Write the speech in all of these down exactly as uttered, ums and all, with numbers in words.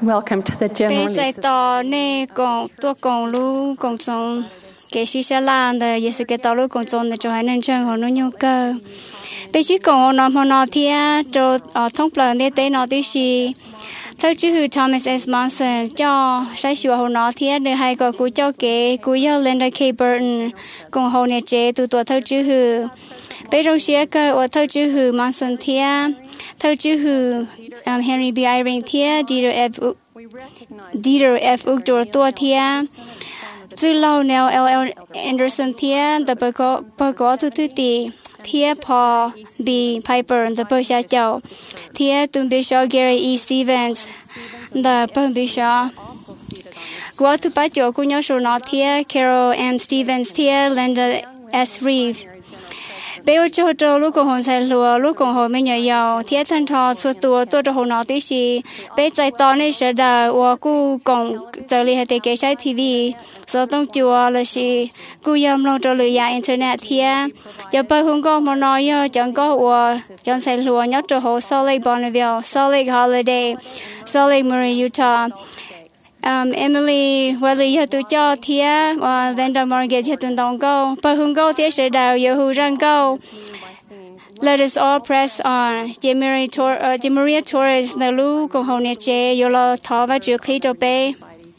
Welcome to the general bây giờ tao nè còn tôi còn lu còn trong cái sự sẽ làm de giờ sự cái tao lu còn trong de cho hai nên chân họ nó nhau cơ bây giờ còn nó mà nó thì cho thông plan để tới nó thì gì theo chữ Thomas S. Monson cho sai sửa họ nó thì để hai cái cú cho cái cú yêu Linda K. Burton cùng họ này chế từ tuổi theo chữ bây giờ sẽ cái ở theo chữ Monson thì theo chữ Henry B. Eyring thì Dieter F. Dieter F. Uchtdorf tua thì từ lâu Neil L. Anderson thì the bậc bậc có thứ thứ tỷ thì Paul B. Piper the bậc xã châu thì tuần bây giờ Gary E. Stevens the bậc bây giờ qua thứ ba chỗ của nhau số nó thì Carol M. Stevens thì Linda S. Reeves bây giờ cho cho lúc còn hôn sai lúa lúc còn hôn mới nhớ giàu thiết thân thọ số tuổi tuổi cho hôn nó tí gì bây giờ tao này sẽ đào và cô còn giờ li hay để cái trái ti vi sau tông chùa là gì cô yam long cho lưỡi internet thì giờ bây hôm có mà nói giờ chẳng có và chẳng sai lúa nhớ cho hôn Salt Lake Bonneville Salt Lake Holiday Salt Lake Murray Utah Um, Emily Welly cho tôi cho thía và Linda Morgan cho tôi đồng câu và hướng câu thía sẽ đào yêu hữu răng câu Let us all press on Maria Torres Maria Torres na lu cùng hậu nhiệt chế yêu lo thọ và chịu khí cho bé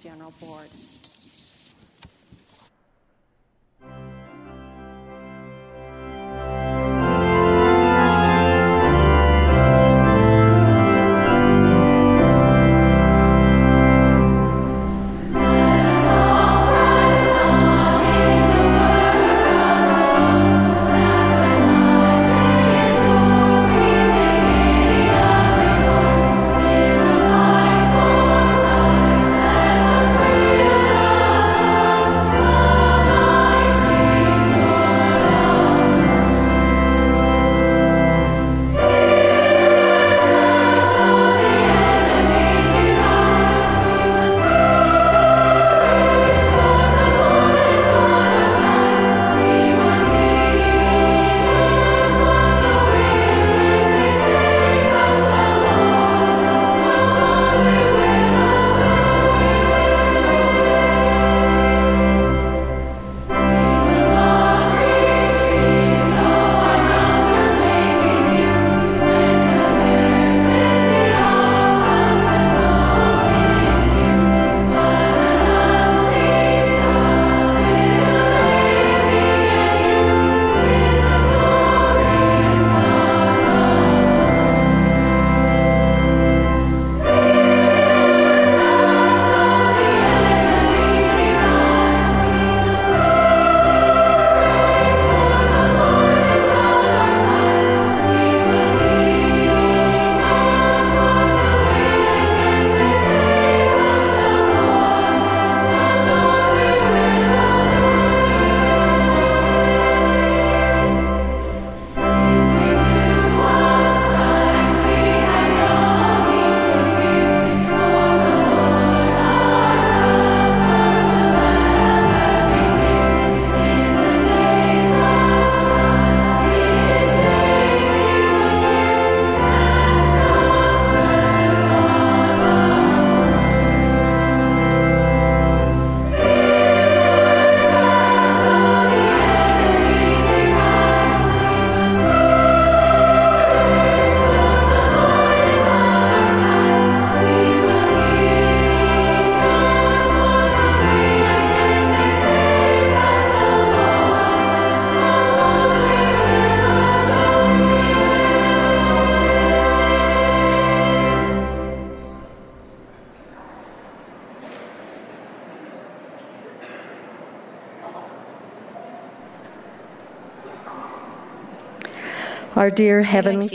Our dear Heavenly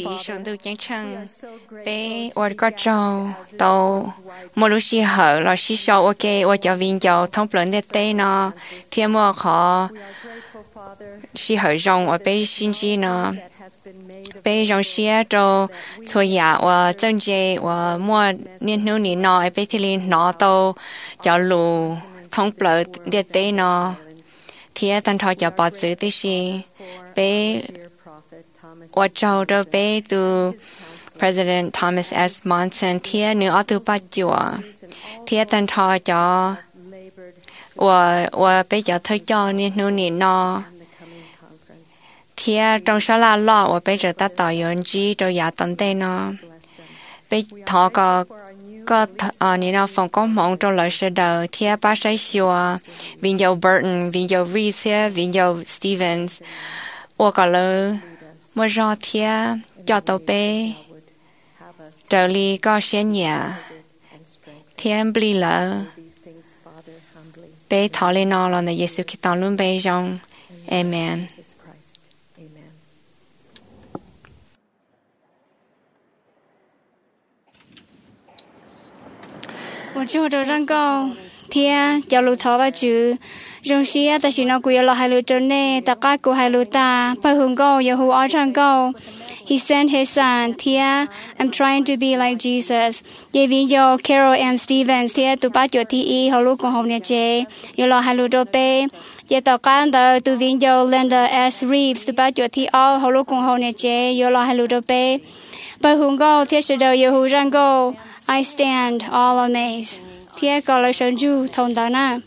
Father, bé ở có trâu tàu một lúc xí hở là xí sâu ok ở cho viên cho thông plan để tây nó thiên mua khó xí hở rong ở bé xin chi nó bé rong xí cho cho nhà ở chân chế ở mua niên nô niên nó ở bé thì lên nó tàu cho lù thông plan để tây nó thiên tan thọ cho bảo giữ tí xí bé ở châu đó bé từ President Thomas S. Monson thia nữ ở từ Bắc Chùa thiết tân thọ cho và và bây giờ thấy cho nên nó nên nó thiết trong số là lo và bây giờ ta tạo yon chi cho nhà tận tên nó bây thọ có có ờ nên nó phòng có mong cho lời sẽ đầu thiết ba sai xua vì dầu Burton vì dầu Reese vì dầu Stevens và có lời mới cho thiết cho tàu bé trở li có xe nhà thiên bì lỡ bé thọ lên nó là nơi Giêsu Kitô luôn bé trong Amen. 我就这样讲，天叫路头吧就，用些但是那古有老海路真呢，大家古海路大，不红高有胡二长高。He sent his son, Tia, I'm trying to be like Jesus. Ye vi yo Carol M. Stevens, Tia tu ba jo ti i ho lu con hom ne che. Yo lo ha lu do pe. Ye to kan da tu vi yo Linda S. Reeves tu ba jo ti o ho lu con hom ne che. Yo lo ha lu do pe. Ba hung go Tia se do yo hu ran go. I stand all amazed. Tia ko lo shen ju thong da na.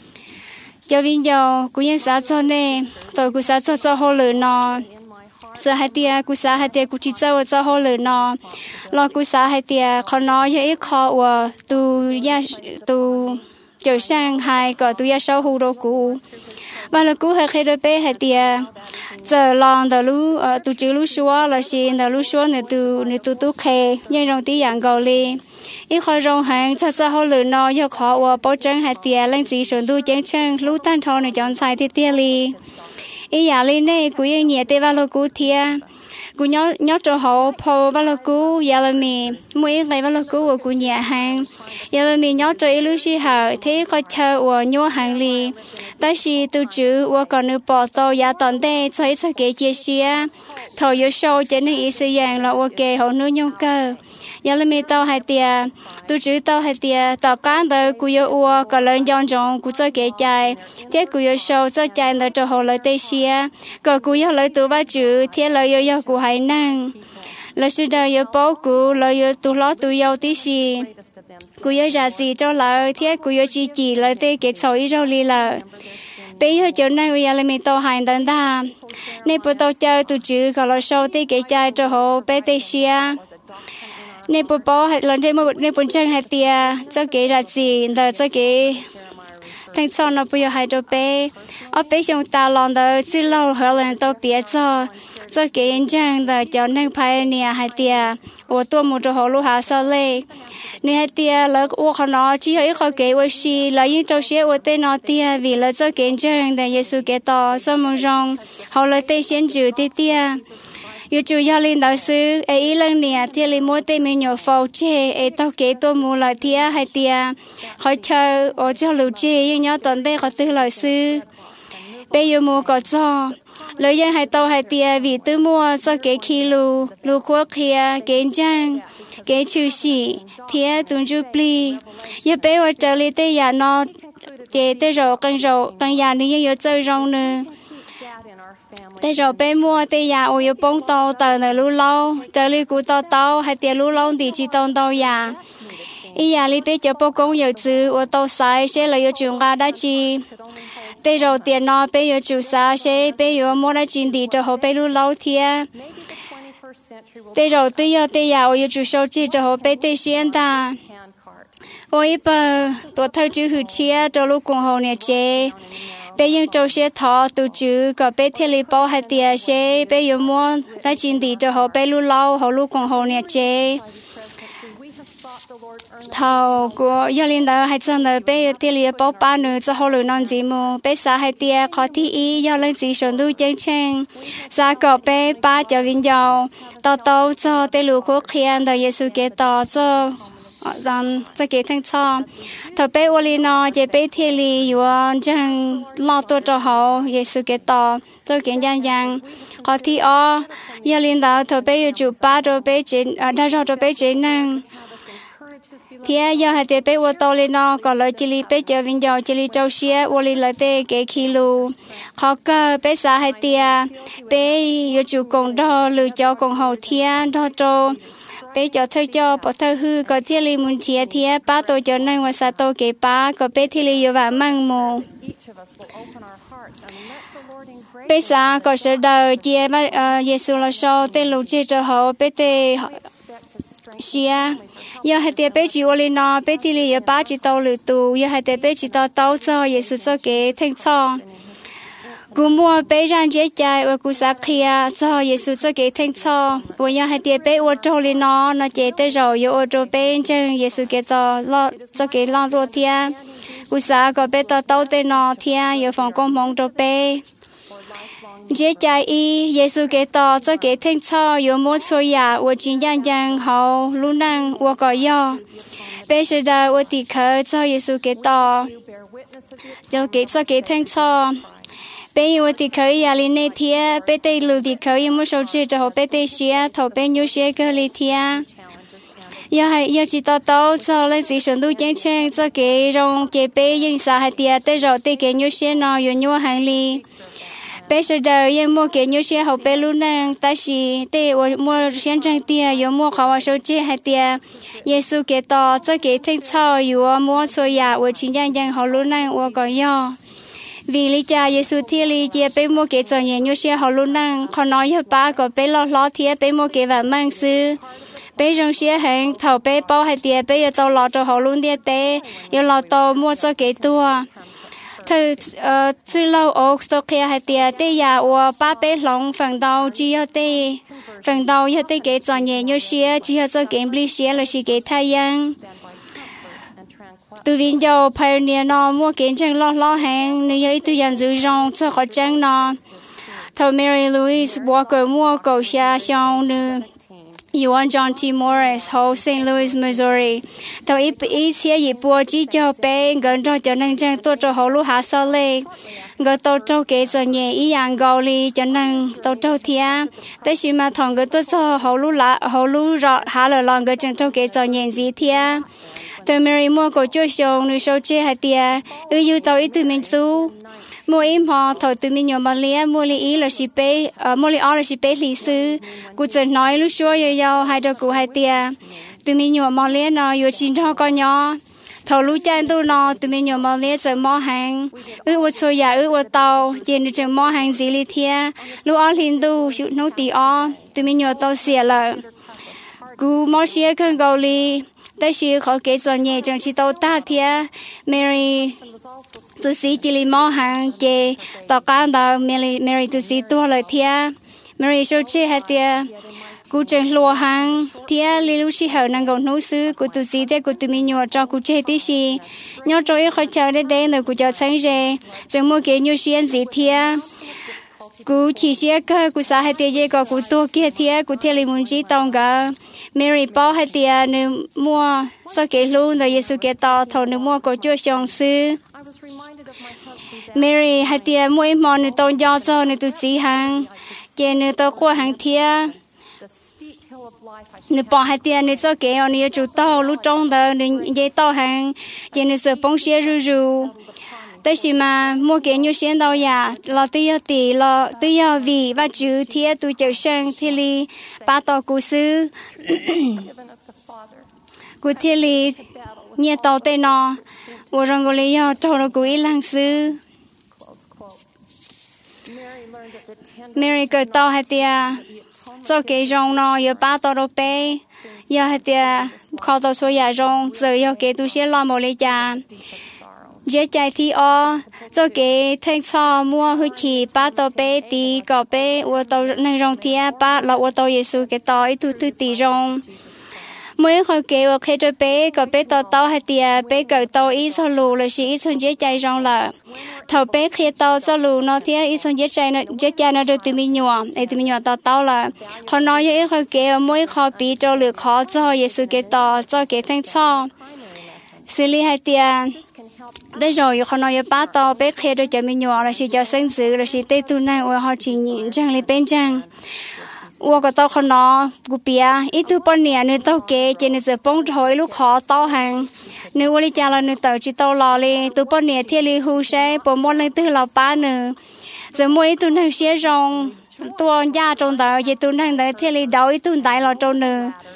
Yo vi yo ku yen sa cho ne. To ku sa cho cho ho lu no. Giờ hai tia cú sa hai tia cú chỉ cho cho hồ lửa nó, lo cú sa hai tia khó nói với ít khó và tu ya tu trở sang hai có tu ya sau hồ đồ cú, và là cú hai khi đôi bé hai tia giờ lòng đầu lú tu chữ lú xóa là xin đầu lú xóa nữa tu nữa tu tu khe nhưng trong tí dạng gạo li, ít khó trong hàng cho cho hồ lửa nó do khó và bảo chứng hai tia lên chỉ số tu chân chân lú tan thọ này chọn sai thì tia li. Ý giả lên đây cú yên nhẹ tê vào lô cú thia cú nhớ nhớ cho họ phô vào lô cú giả là mì mỗi ngày vào lô cú của cú nhẹ hàng giả là mì nhớ cho ý lưu sĩ hở thế có chờ của nhớ hàng lì tại vì tôi chữ của còn nữ bỏ tàu giả tận đây cho ý cho kế chia sẻ thầu yếu sâu cho nên ý sử dụng là ok họ nữ nhung cơ giả là mì tàu hai tia tôi chữ tàu hai tia tàu cán tới cú yếu ua có lên dọn dọn cú cho kế chạy thế cú yếu sâu cho chạy tới cho họ lấy tê xia có cú yếu lấy tụ ba chữ thế lấy yếu yếu cú hay năng lấy sự đời yếu bố cú lấy yếu tụ lót tụ yếu tí xì cú yếu giả gì cho lợi thế cú yếu chỉ chỉ lấy tê kế sầu ý rau lì lợi bây giờ chỗ này bây giờ là mình tàu hành đến ta nên bữa tàu chơi tụ chữ có lấy sâu tê kế chạy cho họ bé tê xia nên bố bố hay lần trên một nên bốn chân hay tia cho cái ra gì rồi cho cái thằng sau nó bây giờ hay cho bé ở bé trong ta lòng đó chỉ lâu hơn lần tao biết cho cho cái chân rồi cho nên phải nè hay tia ở tôi một chỗ họ lu hà sao lệ nè hay tia là ô họ nó chỉ hay họ cái ô xí là những chỗ xí ô tên nó tia vì là cho cái chân để Giêsu cái to cho một rong họ là tên先知tia tia yêu chủ gia linh đạo sư ấy lần nè thì lấy mỗi tên mình nhỏ phao chế ấy tao kể tôi mua lại thia hay tia khỏi chờ ở cho lưu chế nhưng nhớ tuần đây có tư lời sư bây giờ mua có cho lời dân hay tao hay tia vì tư mua cho cái khi lưu lưu quốc kia cái trang cái chữ sĩ thia tuần chú pli giờ bây giờ trở lại tây nhà nó để tây rồi cần rồi cần nhà nữa giờ chơi rong nữa tây rồi bé mua tây nhà ôi bông tàu tờ này lú lâu chờ li cú tàu tàu hay tiền lú lâu thì chỉ tàu tàu nhà ý nhà li bé chờ bông công giờ chứ ô tàu sai sẽ là giờ trường ga đã chi tây rồi tiền nó bé giờ chủ sa sẽ bé giờ mua đã chín thì cho họ bé lú lâu thia tây rồi tây giờ tây nhà ôi chủ số chi cho họ bé tây xuyên ta ôi bờ tuổi thơ chữ hữu chia cho lúc cùng họ nè chế bây giờ châu sẽ thọ tu chữ có bé thiên lý bảo hay tiền sẽ bây giờ mua ra chín tỷ cho họ bé lu lâu họ lu còn họ nè chế thọ của gia đình đó hay chân đó bé thiên lý bảo ba nữa cho họ lu non gì mua bé xã hay tiền khó thi ý do lên gì sớm tu chân chân xã có bé ba cho viên giàu tao tao cho tê lu khô khian đó Giêsu kế tao cho rằng sẽ kế thanh cho thợ bé ô li nó chế bé thiên lý yuan chẳng lo tôi cho họ Giêsu kế tỏ tôi kiến giang giang có thi ó gia linh đạo thợ bé yêu chủ ba cho bé chế đa cho cho bé chế năng thì giờ hai tế bé ô tô li nó còn lời chỉ li bé chờ viên giàu chỉ li châu xía ô li lời tê kế khi lu khó cơ bé xã hai tia bé yêu chủ cùng đó lựa cho cùng hậu thiên đó cho bé cho thơ cho bỏ thơ hư có thiết lý muốn chia thiết ba tôi cho nên và sa tôi kế ba có bé thiết lý yêu và mang mù bé sa có sự đời chia ba Giêsu là sau tên lục chia cho họ bé tê xia giờ hai tiệp bé chỉ ô lên nó bé thiết lý yêu ba chỉ tàu lử tù giờ hai tiệp bé chỉ tàu tàu cho Giêsu cho kế thanh cho cú mua bé rang chế trái và cú sát kia cho Giêsu cho cái thanh cho và nhà hai tiệp bé ô tô lên nó nó chế tới rồi yêu ô tô bé chân Giêsu cái cho lo cho cái lo ruột thia cú sát có bé tao tao tới nó thia yêu phòng công mong cho bé chế trái y Giêsu cái to cho cái thanh cho yêu mua xôi ya và chính nhân dân họ luôn năng và có yo bé sẽ đào và tỉ khởi cho Giêsu cái to cho cái cho cái thanh cho bé yêu thì khởi ya linh này thia bé tây lưu thì khởi yêu mua sầu chơi cho họ bé tây xía thầu bé nhu xía cơ li thia giờ hay giờ chỉ tao tao cho lên chỉ sử dụng chén chén cho cái rong cái bé yên sa hay tia tới rồi tới cái nhu xía nó yêu nhu hàng li bé sẽ đợi yên mua cái nhu xía họ bé luôn năng ta chỉ tới mua xén trang tia yêu mua khẩu sầu chơi hay tia Giêsu cái to cho cái thanh sau yêu mua xôi ya và chính nhân dân họ luôn năng và có yo vì lý cha Giêsu thiên lý chia bé mua cái cho nhẹ nhúa xe họ luôn năng họ nói với ba có bé lo lo thiê bé mua cái và mang sư bé trong xe hàng thầu bé bao hai tiền bé giờ tàu lo cho họ luôn đi té giờ lo tàu mua cho cái tua thử từ lâu ốc sau khi hai tiền té ya và ba bé lòng phần đầu chỉ ở té phần đầu ở té cái cho nhẹ nhúa xe chỉ ở cho cái bì xe là chỉ cái thay yang từ viên dầu pioneer nó mua kiến chân lo lo hàng nếu như từ dàn giữ rong cho họ chân nó thầu Mary Louise Walker mua cầu xa xong nữa Yuan John T. Morris Hậu Saint Louis Missouri thầu ít ít xe gì bùa chỉ cho bé gần cho cho nên chân tôi cho họ lúc hạ sau lệ gần tôi cho cái cho nhẹ ý dạng gạo li cho nên tôi cho thia tới khi mà thằng gần tôi cho họ lúc lá họ lúc rõ hạ lời lòng gần chân cho cái cho nhẹ gì thia từ Mary mua cổ cho xong nữ số chế hạt tia ư yêu tàu ít từ mình tu mua im họ thổi từ mình nhiều mà lia mua li ý là chỉ bé mua li ó là chỉ bé lý sư cụ chỉ nói lúc xưa yêu yêu hai đứa cụ hạt tia từ mình nhiều mà lia nó yêu chín cho con nhỏ thầu lúc chân tu nó từ mình nhiều mà lia giờ mò hàng ư ô xôi ya ư ô tàu trên được chừng mò hàng gì li thia lúc ó linh tu chịu nấu tì ó từ mình nhiều tàu xìa là cụ mò xìa cơn gạo li tại vì họ kể cho nhẹ trong chỉ tàu ta thia Mary tôi sĩ chỉ li mò hàng chè tàu cá tàu Mary Mary tôi sĩ tua lời thia Mary số chế hạt thia cú chân lúa hàng thia li lu sĩ hậu năng gồng nấu sư cú tôi sĩ thế cú tôi mi nhọ cho cú chế tí sĩ nhọ cho ít khỏi chờ đến đây rồi cú cho sáng rề chẳng mua cái nhiều xuyên gì thia cú chỉ xia cơ cú sa hai tia dây có cú tua kia thia cú thia li muốn chỉ tông cả Mary bao hai tia nữ mua sau cái luôn rồi Giêsu cái to thầu nữ mua có chúa chồng sư Mary hai tia mua im mòn nữ tôn do cho nữ tu chỉ hàng kia nữ to qua hàng thia nữ bỏ hai tia nữ sau cái nữ chủ to lúc trong đó nữ dây to hàng kia nữ sợ bông xia rù rù tới khi mà mua cái nhiều xuyên đâu ya lo tự do tỷ lo tự do vì và chữ thiệt tu chữ sang thì li ba tàu cú sư cú thiệt li nhẹ tàu tây nọ và rồi người lý do trâu nó cú ít lăng sư Mary cởi tàu hai tia cho cái rong nọ giờ ba tàu đâu bé giờ hai tia khó tàu số ya rong giờ giờ cái tu sẽ lo một lấy cha dễ chạy thì ó cho cái thanh cho mua hơi chỉ ba tàu bé tí cỏ bé ô tàu năng rong thì ba là ô tàu Giêsu cái tàu ít tu tu tí rong mới khỏi cái ô khi cho bé cỏ bé tàu tàu hay tiề bé cỡ tàu ít cho lù là chỉ ít cho dễ chạy rong là thầu bé khi tàu cho lù nó thì ít cho dễ chạy nó dễ chạy nó được từ mình nhỏ ấy từ mình nhỏ tàu tàu là họ nói với khỏi cái mới khỏi bị cho lừa khó cho Giêsu cái tàu cho cái thanh cho xử lý hay tiề đây rồi họ nói ba tàu bé khi rồi cho mình nhỏ là chỉ cho sinh sự là chỉ tây tu này và họ chỉ nhìn rằng là bên trang và cái tàu họ nói cụ bia ít tu bao nhiêu nữa tàu kế chỉ nên sẽ bông thôi lúc họ tàu hàng nếu ở đây cha là nữa tàu chỉ tàu lò đi tu bao nhiêu thì li hú sẽ bộ môn lên từ lò ba nữa rồi mỗi tu này sẽ rong tua nhà trong tàu chỉ tu này đấy thì li đầu ít tu đại lò trong nữa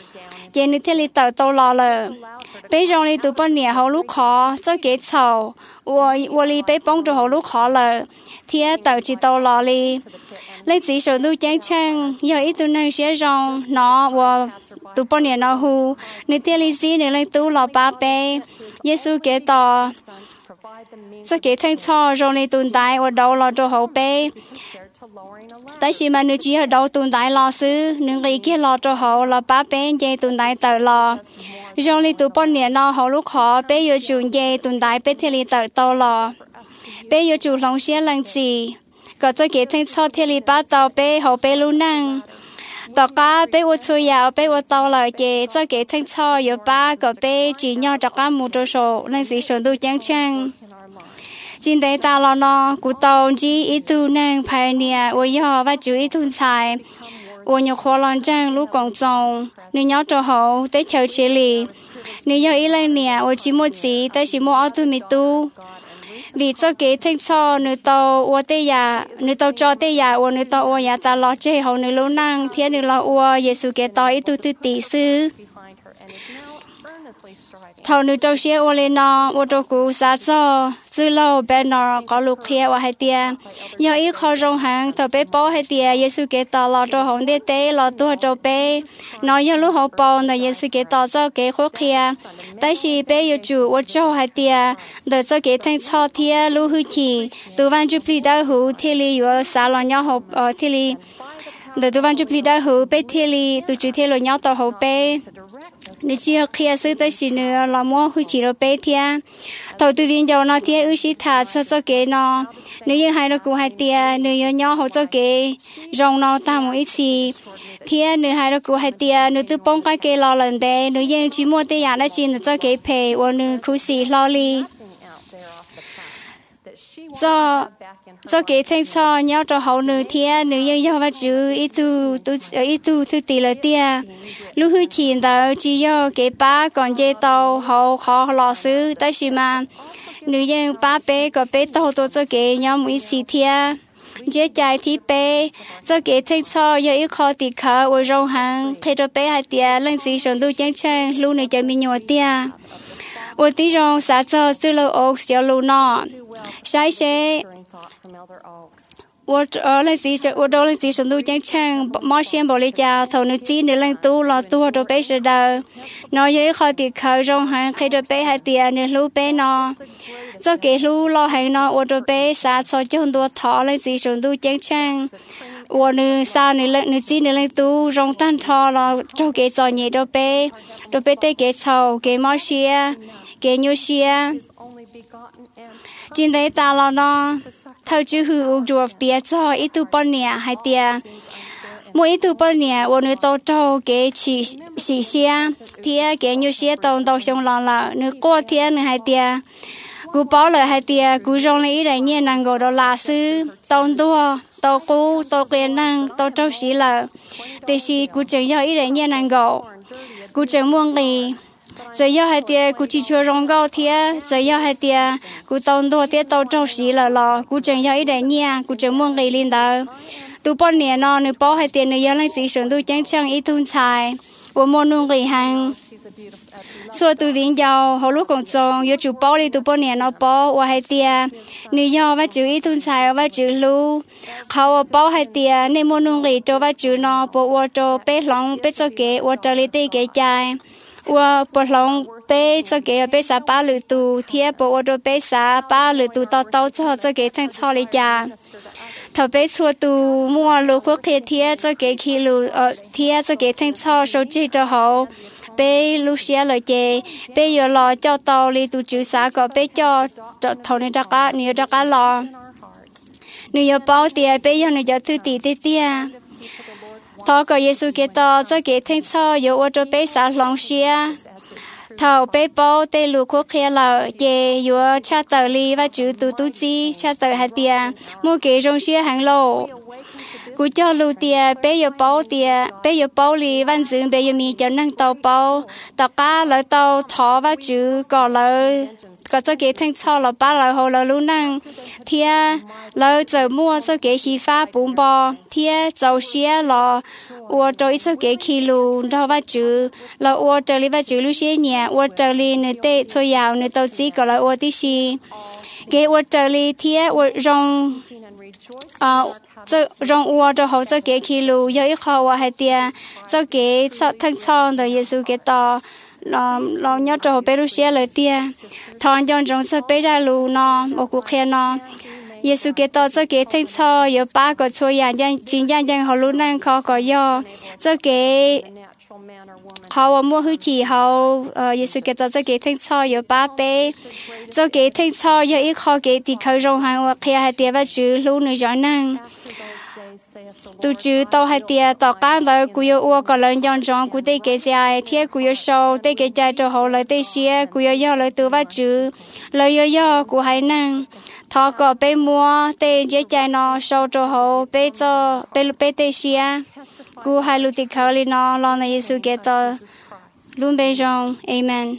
chỉ nữ thiết lý tờ tàu lò lờ bây giờ lý tụ bọn nè hậu lúc khó cho kế chầu wo wo lý bây bông cho hậu lúc khó lờ thì tờ chỉ tàu lò lý lấy chỉ số tu chán chăng giờ ít tu năng sẽ rong nó wo tụ bọn nè nó hu nữ thiết lý gì nữ lấy tu lò ba bé Giêsu kế tờ cho kế thanh cho rồi lý tuần đại ở đâu lò cho hậu bé tại vì mà nữ chỉ ở đâu tuần đại lò xứ nữ nghĩ kia lò cho hậu là ba bé dây tuần đại tờ lò rồi lý tụ bọn nè nó hậu lúc khó bé yêu chuồn dây tuần đại bé thiết lý tờ tàu lò bé yêu chuồn lòng xe lần gì có cho kế thanh cho thiết lý ba tàu bé hậu bé lu năng tàu cá bé ô chui yào bé ô tàu lò dây cho kế thanh cho yêu ba có bé chỉ nhau cho cá một chỗ số lần gì số tu chẳng chăng chính đấy ta lo nó cụ tàu chỉ ít tu năng phải nè ô yo và chú ít thun xài ô nhiều khó lon trang lúc còn trồng nếu nhớ cho hậu tới chờ chế lì nếu giờ ít lên nè ô chỉ một gì tới chỉ một ô tô mi tu vì cho kế thanh cho nếu tàu ô tê ya nếu tàu cho tê ya ô nếu tàu ô ya ta lo chế hậu nếu lâu năng thiên nếu lo ô Giêsu kế tàu ít tu tu tỷ sư thầu nữ trâu xe ô lên nó ô trâu cú xa cho dư lâu bé nó có lục kia và hai tia nhờ ít khó rong hàng thầu bé bó hai tia Giêsu kế tỏ lò trâu hồng đế tế lò tua trâu bé nó nhờ lúc hậu bò là Giêsu kế tỏ cho kế khóa kia tại vì bé yêu chủ ô trâu hai tia đợi cho kế thanh cho thia lưu hư chỉ từ văn chụp lì đau hữu thiên lý yếu xa lò nhau hậu thiên lý đợi từ văn chụp lì đau hữu bé thiên lý từ chữ thiên lò nhau tàu hậu bé nếu chỉ học kia sư tới xin nữa là mua hư chỉ đồ bé thia thầu từ viên dầu nó thia ư sĩ thà cho cho kế nó nếu như hai nó cũng hai tia nếu như nhau họ cho kế rong nó ta một ít gì thia nếu hai nó cũng hai tia nếu từ bông cái kế lo lần đấy nếu như chỉ mua tia nó chỉ là cho kế pay hoặc nếu khu sĩ lo li do do kế thanh cho nhau cho hậu nữ thia nữ nhân do vật chữ ít tu tu ít tu tu tỷ lợi tia lúc hư chín đó chỉ do kế ba còn dây tàu hậu khó lò xứ tại vì mà nữ nhân ba bé có bé tàu tôi cho kế nhau mỗi xí thia dễ chạy thì bé cho kế thanh cho do ít khó tỷ khờ ở rong hàng khi cho bé hai tia lần gì sống tu chẳng chẳng lúc này cho mình nhỏ tia ở tí rong xã cho sư lâu ốc cho lâu nọ sai sẽ我呃那时我到那时上都讲唱马先保利家头那几年人都了多都被是的，那有一好的口中还开着背还点那路背呢，这给路了还呢我都被杀错就很多套那时上都讲唱。我呢，啥呢？那那几年来都用单套了，就给做嘢都俾，都俾得给臭，给毛些，给牛些。今天大了呢，头就去乌做别做一度半年还点，每一度半年我呢都做给起起些，天给牛些都都上浪了，你过天你还点。กูป้อเลยให้เตียกูจงเลยได้เนี่ยนางก็ดอลลาซื้อตอนตัวตอกูตอเกลียนนางตอเจ้าสีละแต่ชีกูจะย่ออีได้เนี่ยนางก็กูจะม่วงลีจะย่อให้เตียกูจีชัวรองก็เทียจะย่อให้เตียกูตอนตัวเตียตอเจ้าสีละละกูจะย่ออีได้เนี่ยกูจะม่วงลีลินเดอตูป้อนเนี่ยนอนนึกป้อให้เตียนึกย่อเลยจีส่วนตูจังช่างอีทุนชายว่าโมนุ่งลีหังส่วนตัววิ่งยาวเขาลูกของจงยจูป้อเลยตัวป้อเนี่ยเราป้อว่าให้เตียนี่ยอว่าจูอีทุนชายว่าจูลูเขาว่าป้อให้เตียในมนุษย์เลยตัวว่าจูนอปว่าตัวเป๊ะหลงเป๊ะเจ้าเก๋ว่าจะเลยตีเก๋ใจว่าปวดหลงเป๊ะเจ้าเก๋เป๊ะสาป้าหรือตูเทียบว่าตัวเป๊ะสาป้าหรือตูต่อเต้าเจ้าเจ้าเก๋ทั้งช่อเลยจ้าถ้าเป๊ะชัวตูมัวลูกพวกเทียเจ้าเก๋ขี้ลูเออเทียเจ้าเก๋ทั้งช่อโซจีเจ้าเขาbé lúc xưa lời chè bé giờ lo cho tàu đi tụ chữ xã có bé cho thầu này ra cá nhiều ra cá lo nếu giờ bao tiền bé giờ này giờ thứ tỷ tỷ tiền thọ có Giêsu kế to cho kế thanh cho giờ ở chỗ bé xã lòng xia thầu bé bao tê lù khô kia là chè giờ cha tờ li và chữ tụ tụ chi cha tờ hai tiền mua kế trong xia hàng lô cú cho lưu tiền bé giờ bao tiền bé giờ bao li văn dưỡng bé giờ mi cho năng tàu bao tàu cá lợi tàu thọ và chữ còn lợi có cho cái thằng cho là ba lời hồ là luôn năng thì lời giờ mua cho cái xí phá bún bò thì dầu xía là uo cho ít cho cái kilo đó vắt chữ là uo trở đi vắt chữ lúc xía nhẹ uo trở đi nơi tệ cho giàu nơi tàu chỉ có là uo tí xí cái uo trở đi thì uo rong à cho rong uo cho hậu cho cái kilo giờ ít khó uo hay tiền cho cái cho thằng cho đời Giêsu cái to lo lo nhớ cho bé Lucia lời tia thằng John trong sự bé ra lù nó một cuộc hẹn nó Giêsu cái to cho cái thanh cho有八个错样样真样样好路难考个要这个考我摸回去后呃Giêsu cái to cho cái thanh cho有八倍cho cái thanh cho有一考给地考中行我看还点不住路女人能tu chữ tàu hai tia tàu cá tàu cú yêu uo có lần chọn chọn cú tây cái dài thiết cú yêu sâu tây cái dài cho hậu lời tây xía cú yêu yêu lời tu vắt chữ lời yêu yêu cú hai năng thọ có bé mua tây dễ chạy nó sâu cho hậu bé cho bé bé tây xía cú hai lưu tây khâu li nó lo này Giêsu cái tàu luôn bé rong amen.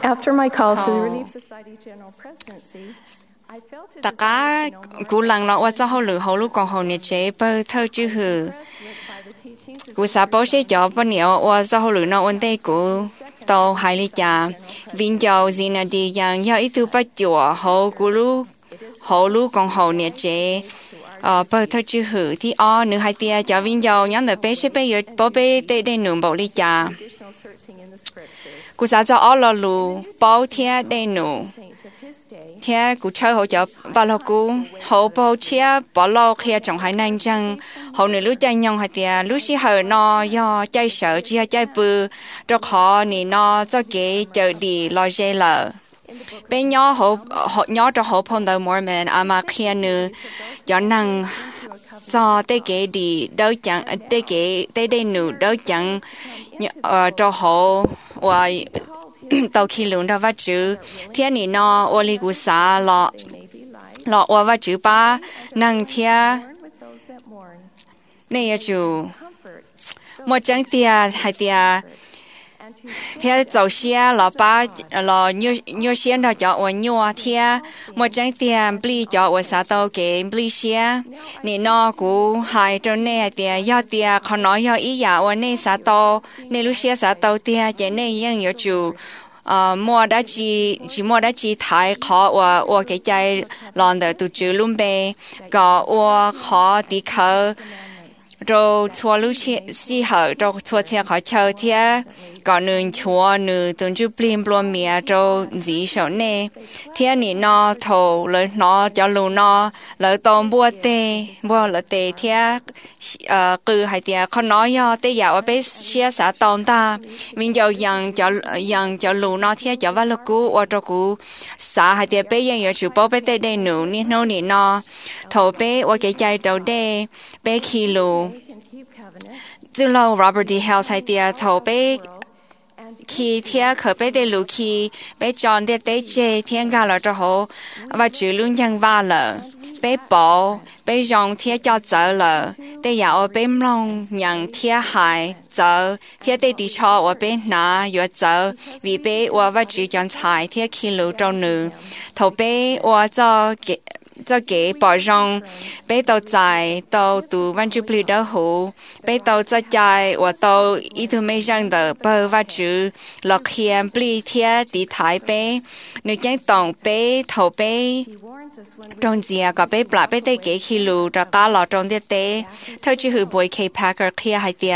After my call to the Relief Society General Presidency, I felt it tất cả cú lăng nó qua cho hậu lử hậu lúc còn hậu nhiệt chế bơ thơ chữ hử cú sa bố sẽ cho bữa nhiều qua cho hậu lử nó ổn định cú tàu hai lý cha vinh giàu gì là đi yang do ít tu bắt chùa hậu cú lúc hậu lúc còn hậu nhiệt chế ờ bơ thơ chữ hử thì o nữ hai tia cho vinh giàu nhóm được bé sẽ bé giờ bố bé tê đê nụ bảo lý cha cú sa cho o lò lù bao thia đê nụ thế cú chơi hỗ trợ và là cú hỗ bao chia bỏ lo khi trong hai nàng rằng hỗ nữ lúc chơi nhông hay tiệt lúc xí hở nó do chơi sợ chỉ chơi bự cho họ nè nó cho cái chờ đi lo dễ lợ bên nhỏ hỗ hỗ nhỏ cho hỗ phong đầu Mormon à mà khi nữ cho nàng cho tê cái đi đâu chẳng tê cái tê đây nữ đâu chẳng cho hỗ và tàu khi lún ra vắt chữ thiên nị nó ô li cú sa lọ lọ ô vắt chữ ba năng thiên này chú một trang tia hai tia thiên dầu xe lọ ba lọ nhiều nhiều xe đó cho ô nhiều thiên một trang tia bli cho ô sa tàu cái bli xe nị nó cú hai cho này tia do tiaเขาnói do ý giả ô này sa tàu này lúc xe sa tàu tia cái nàyยัง有chú ờ mua đã chỉ chỉ mua đã chỉ thái khó và và cái trái làm được tụi chú luôn bé có và khó đi khờ rồi chua lúc xí xí hở rồi chua xe khó chờ thế có nương chua nương tuần chú plim plom mía rồi gì sợ nè thế nè nó thầu lời nó cho lù nó lời tôm bua tê bua lời tê thế ờ cứ hai tia con nói yo tê dạo ở bên xía xã tôm ta mình giờ yang cho yang cho lù nó thế cho vào lúc cũ và cho cũ xã hai tia bên yang chú bao bên tê đây nụ nè nó nè nó thầu bên và cái trái đầu đê bên khi lù từ lâu Robert D. Hales hai tia thầu bên khi thiên khởi bé để lũ khi bé chọn để tế chế thiên ga là cho họ và chủ luôn nhân va lợ bé bỏ bé rong thiên cho dở lợ để dạo bé mong nhận thiên hại dở thiên để đi cho và bé nã vừa dở vì bé và chủ chọn xài thiên khi lũ trong nữ thầu bé và cho cho cái bỏ rong bé tàu dài tàu tù văn chú bì đỡ hủ bé tàu cho dài và tàu ít thứ mấy răng đỡ bờ và chữ lọc hiền bì thiê đi thái bé nếu chẳng tổng bé thầu bé trong dìa có bé bả bé tây kế khi lù ra cá lọ trong tiết tế theo chữ hữu bồi K. Packer kia hai tia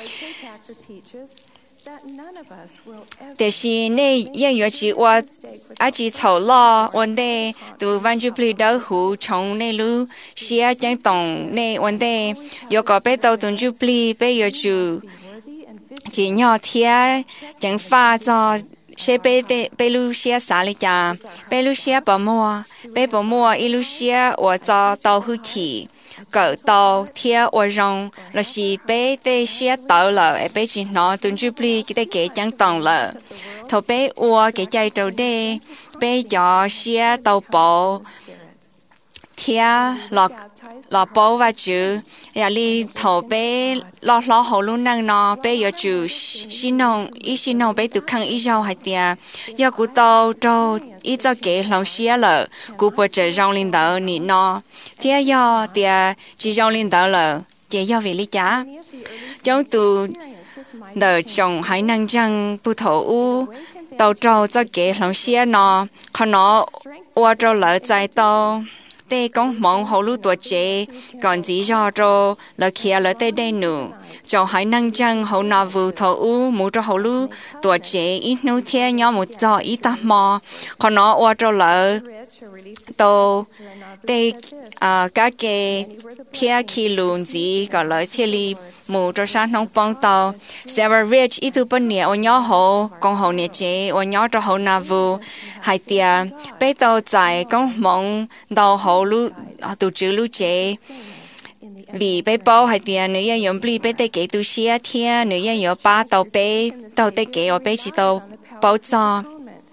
แต่是那ยัง有句我阿句草了，问题都完全不到湖从那路是啊讲懂那问题有个被到东就不被有就只要贴讲发着。sẽ bé bé bé lu xe xả lại cha bé lu xe bỏ mua bé bỏ mua ít lu xe và cho tàu hư thị cỡ tàu thiê và rong là chỉ bé tê xe tàu lợ bé chỉ nó tuần trước đi cái cái chẳng tòng lợ thầu bé và cái chạy tàu đê bé cho xe tàu bộ thiê lọ lọ bộ và chữ nhà li thầu bé lọ lọ hậu luôn năng nó bé giờ chữ xin nông ít xin nông bé tự khăn ít rau hay tiệt giờ cú tàu trâu ít cho cái lòng xe lợ cú bớt trở rong lên đầu nị nó thế giờ tiệt chỉ rong lên đầu lợ chỉ giờ về lý trả trong từ đời chồng hãy năng rằng bù thổ u tàu trâu cho cái lòng xe nó còn nó qua trâu lợ chạy tàu tê công mong hậu lũ tuổi trẻ còn chỉ do cho là kia là tê đây nữa cho hãy năng rằng hậu nào vừa thầu u muốn cho hậu lũ tuổi trẻ ít nấu theo nhau một giờ ít tạm mò còn nó qua cho là tàu tê à các cái theo khi luôn gì gọi là theo li mù cho sáng nông bông tàu Sarah Rich ít tu bên nhà ở nhỏ hậu con hậu nhà trẻ ở nhỏ cho hậu nào vừa hai tia bé tàu dài công mong tàu hậu lũ tụ chữ lũ trẻ vì bé bao hai tia nếu như dùng bì bé tê kế tu xia thiên nếu như dùng ba tàu bé tàu tê kế ở bé chỉ tàu bao cho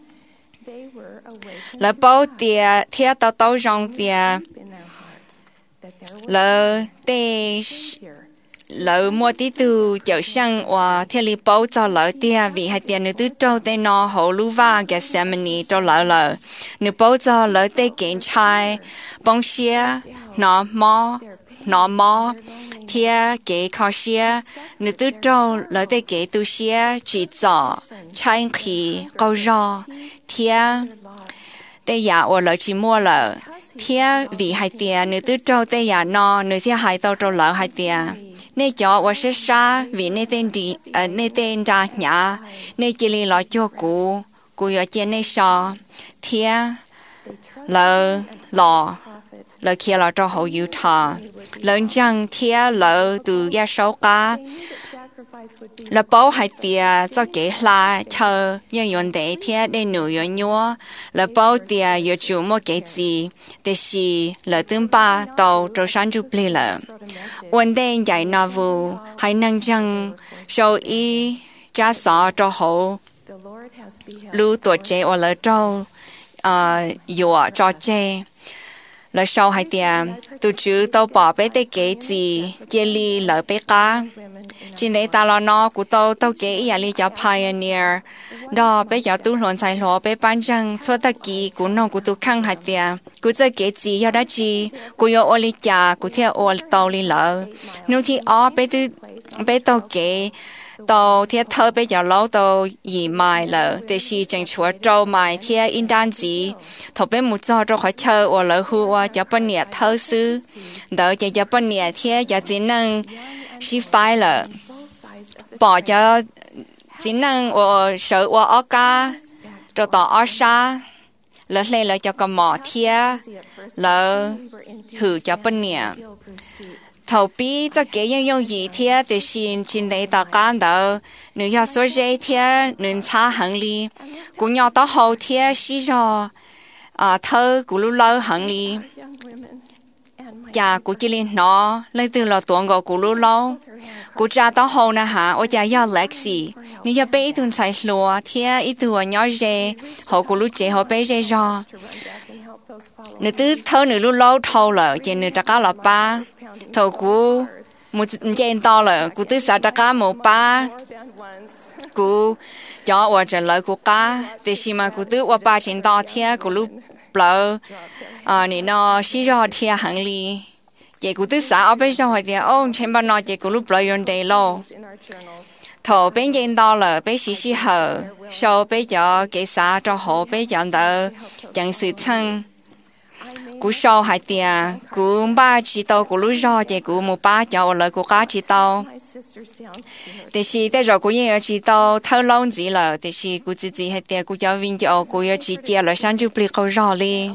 là bao tia thiên tàu tàu rong tia là tê lỡ mua tí từ chợ sang và theo lý bảo cho lỡ tia vì hai tia nữ tư trâu tê nó hồ lưu va Gethsemane cho lỡ lỡ nữ bảo cho lỡ tê kiện trai bông xia nó mò nó mò thia kế khó xia nữ tư trâu lỡ tê kế tu xia chỉ rõ trai khí câu rõ thia tê giả và lỡ chỉ mua lỡ thia vì hai tia nữ tư trâu tê giả nó nữ thia hai tàu trâu lỡ hai tia nè cho và sẽ xa vì nè tên đi nè tên ra nhà nè chỉ li lo cho cụ cụ ở trên nè sao thia lỡ lò lỡ kia lỡ cho hậu yêu thà lỡ chẳng thia lỡ từ gia sáu cá lỡ bảo hai tia cho kế la chờ nhân yon để thia để nụ yon nhua lỡ bảo tia yêu chủ mua cái gì để xí lỡ tương ba tàu cho sáng chụp lì lỡ vấn đề giải nào vụ hay năng chẳng sau ý trả sợ cho hậu lưu tuổi trẻ ở lỡ trâu yêu cho trẻ lỡ sau hai tia tụi chú tàu bỏ bé tê kế gì chia ly lỡ bé cá trên đây ta lo nó của tàu tàu kế ý ly cho pioneer đó bé cho tu luận sai lo bé ban chẳng cho ta kỳ của nó của tu khăng hai tia của giờ kế gì cho đã chi của yêu ô ly cha của theo ô tàu ly lỡ nếu thì ó bé tu bé tàu kế tàu theo thơ bây giờ lâu tàu gì mai lợ để xí chẳng chúa trâu mai theo in đan gì thầu bé một giờ cho khỏi chơi ở lợ hùa cho bên nhà thơ sư đỡ cho cho bên nhà theo cho chỉ năng xí phai lợ bỏ cho chỉ năng ở sở ở ở ca cho tàu ở xa lợ lên lợ cho con mỏ theo lợ hử cho bên nhà thầu bí cho kế nhân用语贴的是今天大干的，你要说这贴能查行李，姑娘到后天是说啊偷咕噜捞行李，呀姑这里喏，来到了多个咕噜捞，姑家到后呢哈，我家要 Lexi， 你要背一顿菜罗贴一顿鸟热，后咕噜热后背热热。nữ tư thâu nữ lu lâu thâu lợ trên nữ trắc cá lọ ba thâu cú một trên to lợ cú tư sa trắc cá một ba cú cho ở trên lợ cú cá để xí mà cú tư ở ba trên to thia cú lu lợ à nè nó xí rõ thia hàng li vậy cú tư sa ở bên trong hỏi thia ông trên bên nó vậy cú lu lợ yon đầy lo thâu bên trên to lợ bên xí xí hở sau bên cho cái sa cho họ bên chọn đỡ chẳng sự thân cú sau hai tia cú ba chỉ tàu cú lúa rau thì cú một ba cho lại cú cá chỉ tàuแต่是แต่เรากูยัง只tàu thâu lâu gì了แต่是กู自己hai tia cú cho viên cho cú要只接了上就不够绕哩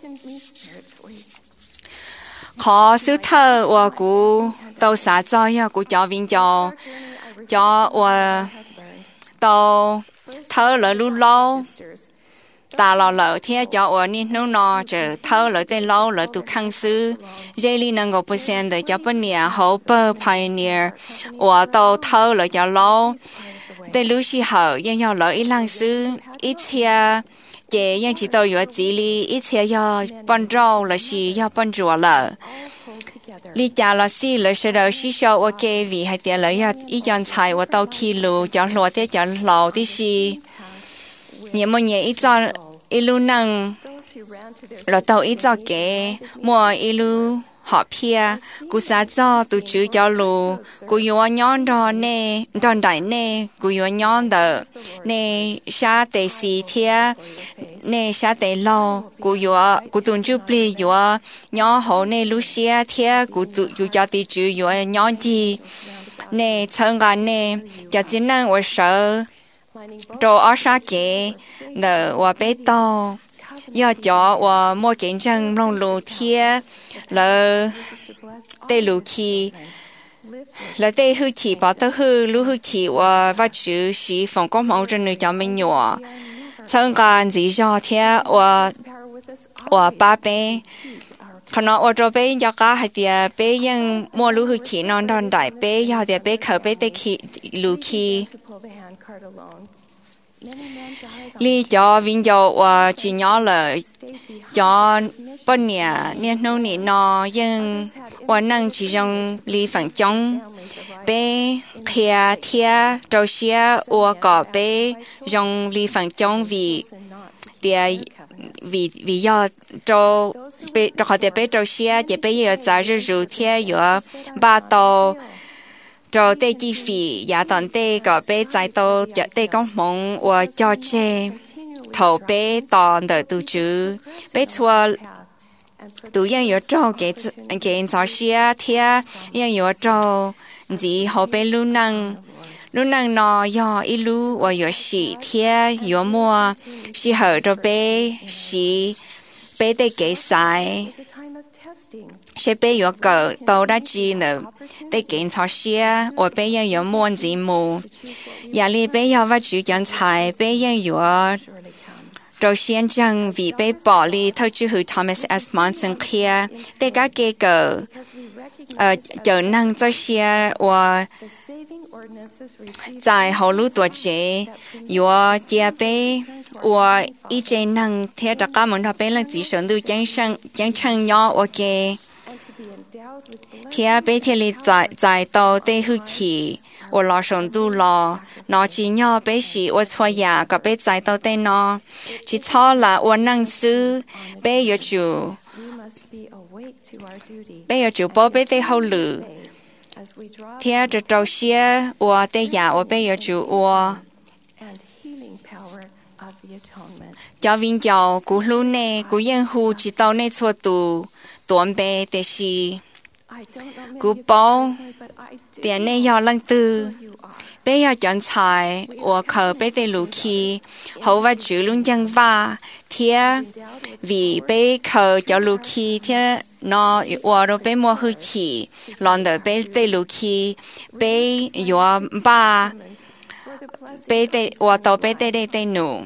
khó sự thâu và cú tàu xã cho ya cú cho viên cho cho và tàu thâu lại lúa lâu ta lo lỡ theo cho ở nên nó nó chờ thâu lỡ tên lâu lỡ tụ khang sư dây li năng够 percent 的 cho bên nhà hậu bơ pioneer ở tàu thâu lỡ cho lâu để lúc xí hậu nhưng要lỡ ít lang sư ít chia chế nhưng chỉ tàu ở chỉ li ít chia要帮助了是要帮助了lý cha là xí lỡ sẽ đầu xí sau ok vì hai tiền lỡ要一样菜我到 kilo 叫落的叫老的是nhiều mọi người ít cho ilu năng rồi tàu ít cho kế mua ilu họ pia cú sa cho tụ chữ cho lu cú yo nhon đó nè đòn đại nè cú yo nhon đó nè sa tê si thia nè sa tê lo cú yo cú tuân chú pli yo nhon hồ nè Lucia thia cú tụ yo cho tị chữ yo nhon chi nè chân ga nè cho chính năng ở sở cho ở xa kế nợ và bé to do cho và mua kiện trang long lù thia lỡ tê lù khi lỡ tê hư chỉ bảo tê hư lù hư chỉ và và chữ sĩ phòng công mẫu trên người cho mình nhỏ thân gan gì cho thia và và ba bé còn nó ở chỗ bé cho cả hai tia bé ยัง mua lù hư chỉ non đòn đại bé do tia bé khởi bé tê khi lù khi lý cho viên dầu và chỉ nhỏ là cho bọn nhà nên nông nị nó nhưng và năng chỉ trong lý phẳng chống bé kia thia trâu xia và có bé trong lý phẳng chống vì địa vì vì do trâu bé cho họ bé trâu xia chỉ bé giờ giá rồi rồi thia giờ ba tàu trâu tê chi phí giá tận tê có bé trái tàu cho tê công mong và cho chơi thầu bé tòn đỡ tu chữ bé chua tu yên有照给给早些天yên有照chỉ họ bé lu năng lu năng nó yo一路我有喜天有么是好着bé是bé得给晒是bé有个到达机呢得给早些我bé yên有么字母压力bé要挖主人才bé yên有đầu tiên rằng vì被bỏ đi theo chú hữu Thomas S. Monson kia, tất cả kế cờ trở năng cho xe và tại hậu lũ tuổi trẻ, và chia bé và ý chế năng theo tất cả mọi người là chỉ sống được chân chân chân chân nhỏ và kế. Theo bé theo lý tại tại tàu tây hữu thị, và lo sống tu lo. nó chỉ nhỏ bé sĩ và xoay nhà có bé trái tàu tên nó chỉ cho là và năng sư bé yêu chủ bé yêu chủ bố bé tê hậu lử theo cho trâu xia và tê nhà và bé yêu chủ và cho viên giáo cú lưu nè cú yên hù chỉ tàu nè xua tù tuần bé tê sĩ cú bố tiền nè yêu lăng tư bé要讲菜，我靠bé得路去，后话住luôn dân va，贴vì bé靠叫路去，贴那我都bé摸去去，让的bé得路去，bé要把bé得我到bé得得得努，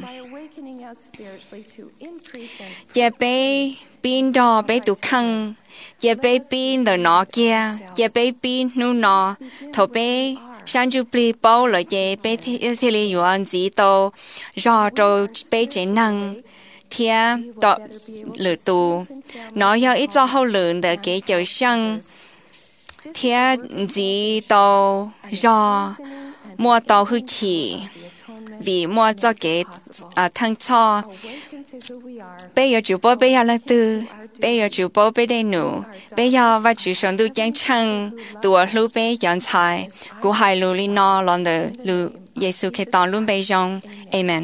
也bé变到bé杜坑，也bé变到那kia，也bé变努那，头bé。sáng chú bì bao lợi chế bé thi lý yếu an dĩ tàu rõ trâu bé chế năng thia tọ lửa tù nó yêu ít cho hậu lượng để kế chở sang thia dĩ tàu rõ mua tàu hư chỉ vì mua cho kế thăng cho bé yêu chú bố bé yêu lăng tư bé yêu chú bố bé đầy nụ bé yêu và chú sống tu giang chân tùa lưu bé dọn trái cú hai lưu li nó lon de lưu Giêsu khi tòn luôn bé dòng amen.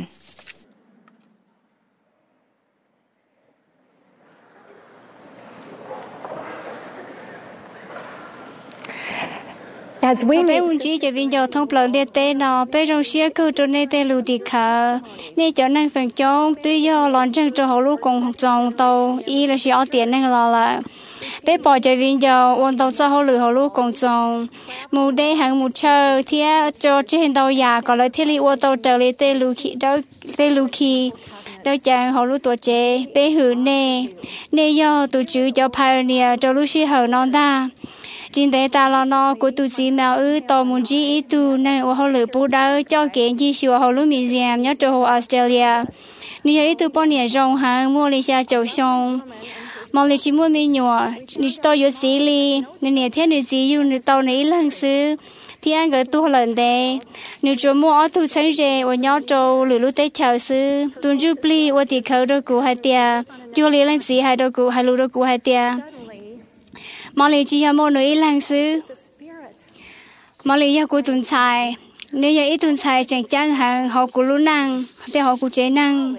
bé muốn chỉ cho viên giao thông plan địa tê nó bé trong xe cứ cho nên tê lưu đi khờ nên cho năng phần trong tuy do lon chân cho họ lúc cùng dòng tàu y là sẽ ở tiền năng lo là bé bỏ cho viên giao ôn tàu cho họ lừa họ lúc cùng dòng mù đê hàng mù chờ thia cho trên tàu già còn lại thiết lý ô tàu trở lại tê lưu khí đó tê lưu khí đó chẳng họ lúc tuổi trẻ bé hử nè nè do tụi chú cho pioneer cho lúc xe hở non ta chính thế ta lo nó của tụi chị mèo ư tàu muốn chỉ ít tu nên ở họ lựa bù đá cho kiện chỉ sửa họ lúc mình xem nhớ cho họ Australia nếu ít tu bao nhiêu rong hàng mua lấy xa châu sông mà lấy chỉ mua mấy nhỏ nếu tàu yếu xí li nên nếu thế nếu gì yêu nếu tàu này lần xứ thì anh gửi tu lần đấy nếu cho mua ở tu sáng rẻ ở nhớ châu lựa lúc tết chào xứ tuần trước pli ở thì khâu đâu cụ hai tia chưa lấy lần xí hai đâu cụ hai lúa đâu cụ hai tia mà lấy chỉ một nơi lang xứ mà lấy cho cô tuần xài nếu như ít tuần xài chẳng chẳng hàng họ cũng luôn năng thì họ cũng chế năng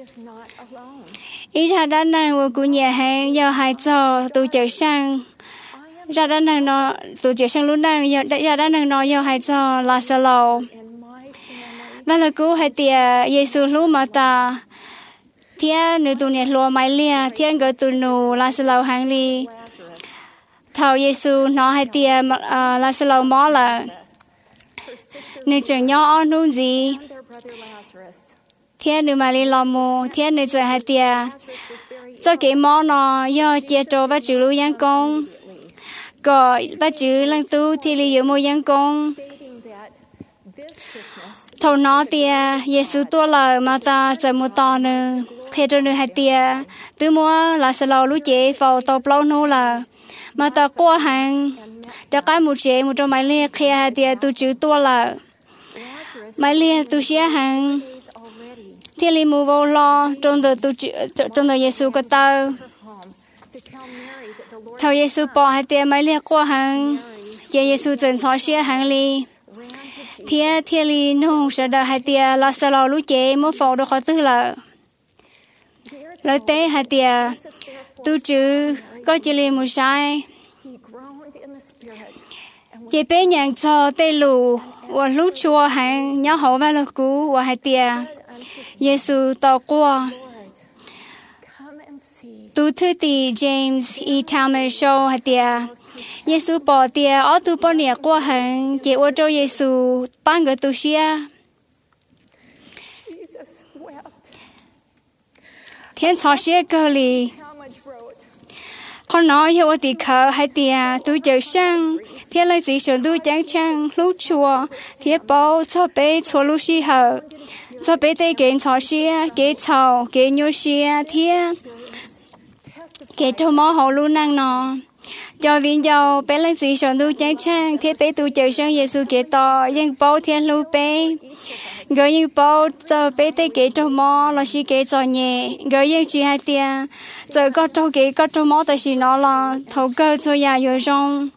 ít ra đã năng và cũng nhà hàng do hai giờ tôi chờ sang ra đã năng nó tôi chờ sang luôn năng giờ ra đã năng nó do hai giờ là sợ lâu và là cô hai tia Giêsu lúc mà ta thiên nữ tu nhiệt lúa máy lia thiên gỡ tu nụ là sợ lâu hàng li thầu Giêsu nó hay tia là sẽ lâu mó là nếu chẳng nhỏ nôn gì thiên nữ mà đi lo mù thiên nữ chẳng hay tia cho cái mó nó do chia trò bắt chữ lưu giang công có bắt chữ lăng tu thì lý yếu mô giang công thầu nó tia Giêsu tua lời mà ta chờ một to nữa khi cho nữa hai tia từ mua là sẽ lâu lũ chế vào tàu lâu nô là mà ta qua hàng cho cái một chế một trong máy lia khi hai tia tu chữ tua là máy lia tu xé hàng thiên lý mù vô lo trong đời tu trong đời Giêsu có tao thầu Giêsu bỏ hai tia máy lia qua hàng giờ Giêsu dần xóa xé hàng li thiên thiên lý nông sẽ đợi hai tia là sẽ lo lũ chế một phòng đồ khó tư là lời tế hai tia tu chữ có chỉ li một sai chỉ bé nhàng cho tê lù và lúc chùa hàng nhớ hậu và lúc cũ và hai tia Giêsu tàu qua tu thư tì James E. Thomas show hai tia Giêsu bỏ tia ở tu bỏ nhẹ qua hàng chỉ ở chỗ Giêsu ban cái tu xia thiên thọ xia cơ li con nói hiểu thì khờ hai tia tu chờ sang thiên lấy gì sửa tu chẳng chăng lúc chùa thiên bảo cho bé cho lúc xí hở cho bé tay kiện thọ xia cái thầu cái nhô xia thiên cái trâu mỏ hậu luôn năng nọ cho viên dầu bé lấy gì sửa tu chẳng chăng thiên bé tu chờ sang Giêsu cái to nhưng bảo thiên lưu bé người như bao giờ bé tay cái trâu mỏ là xí cái trò nhẹ người như chỉ hai tia giờ có trâu cái có trâu mỏ tại xí nó là thầu cơ cho nhà vừa rong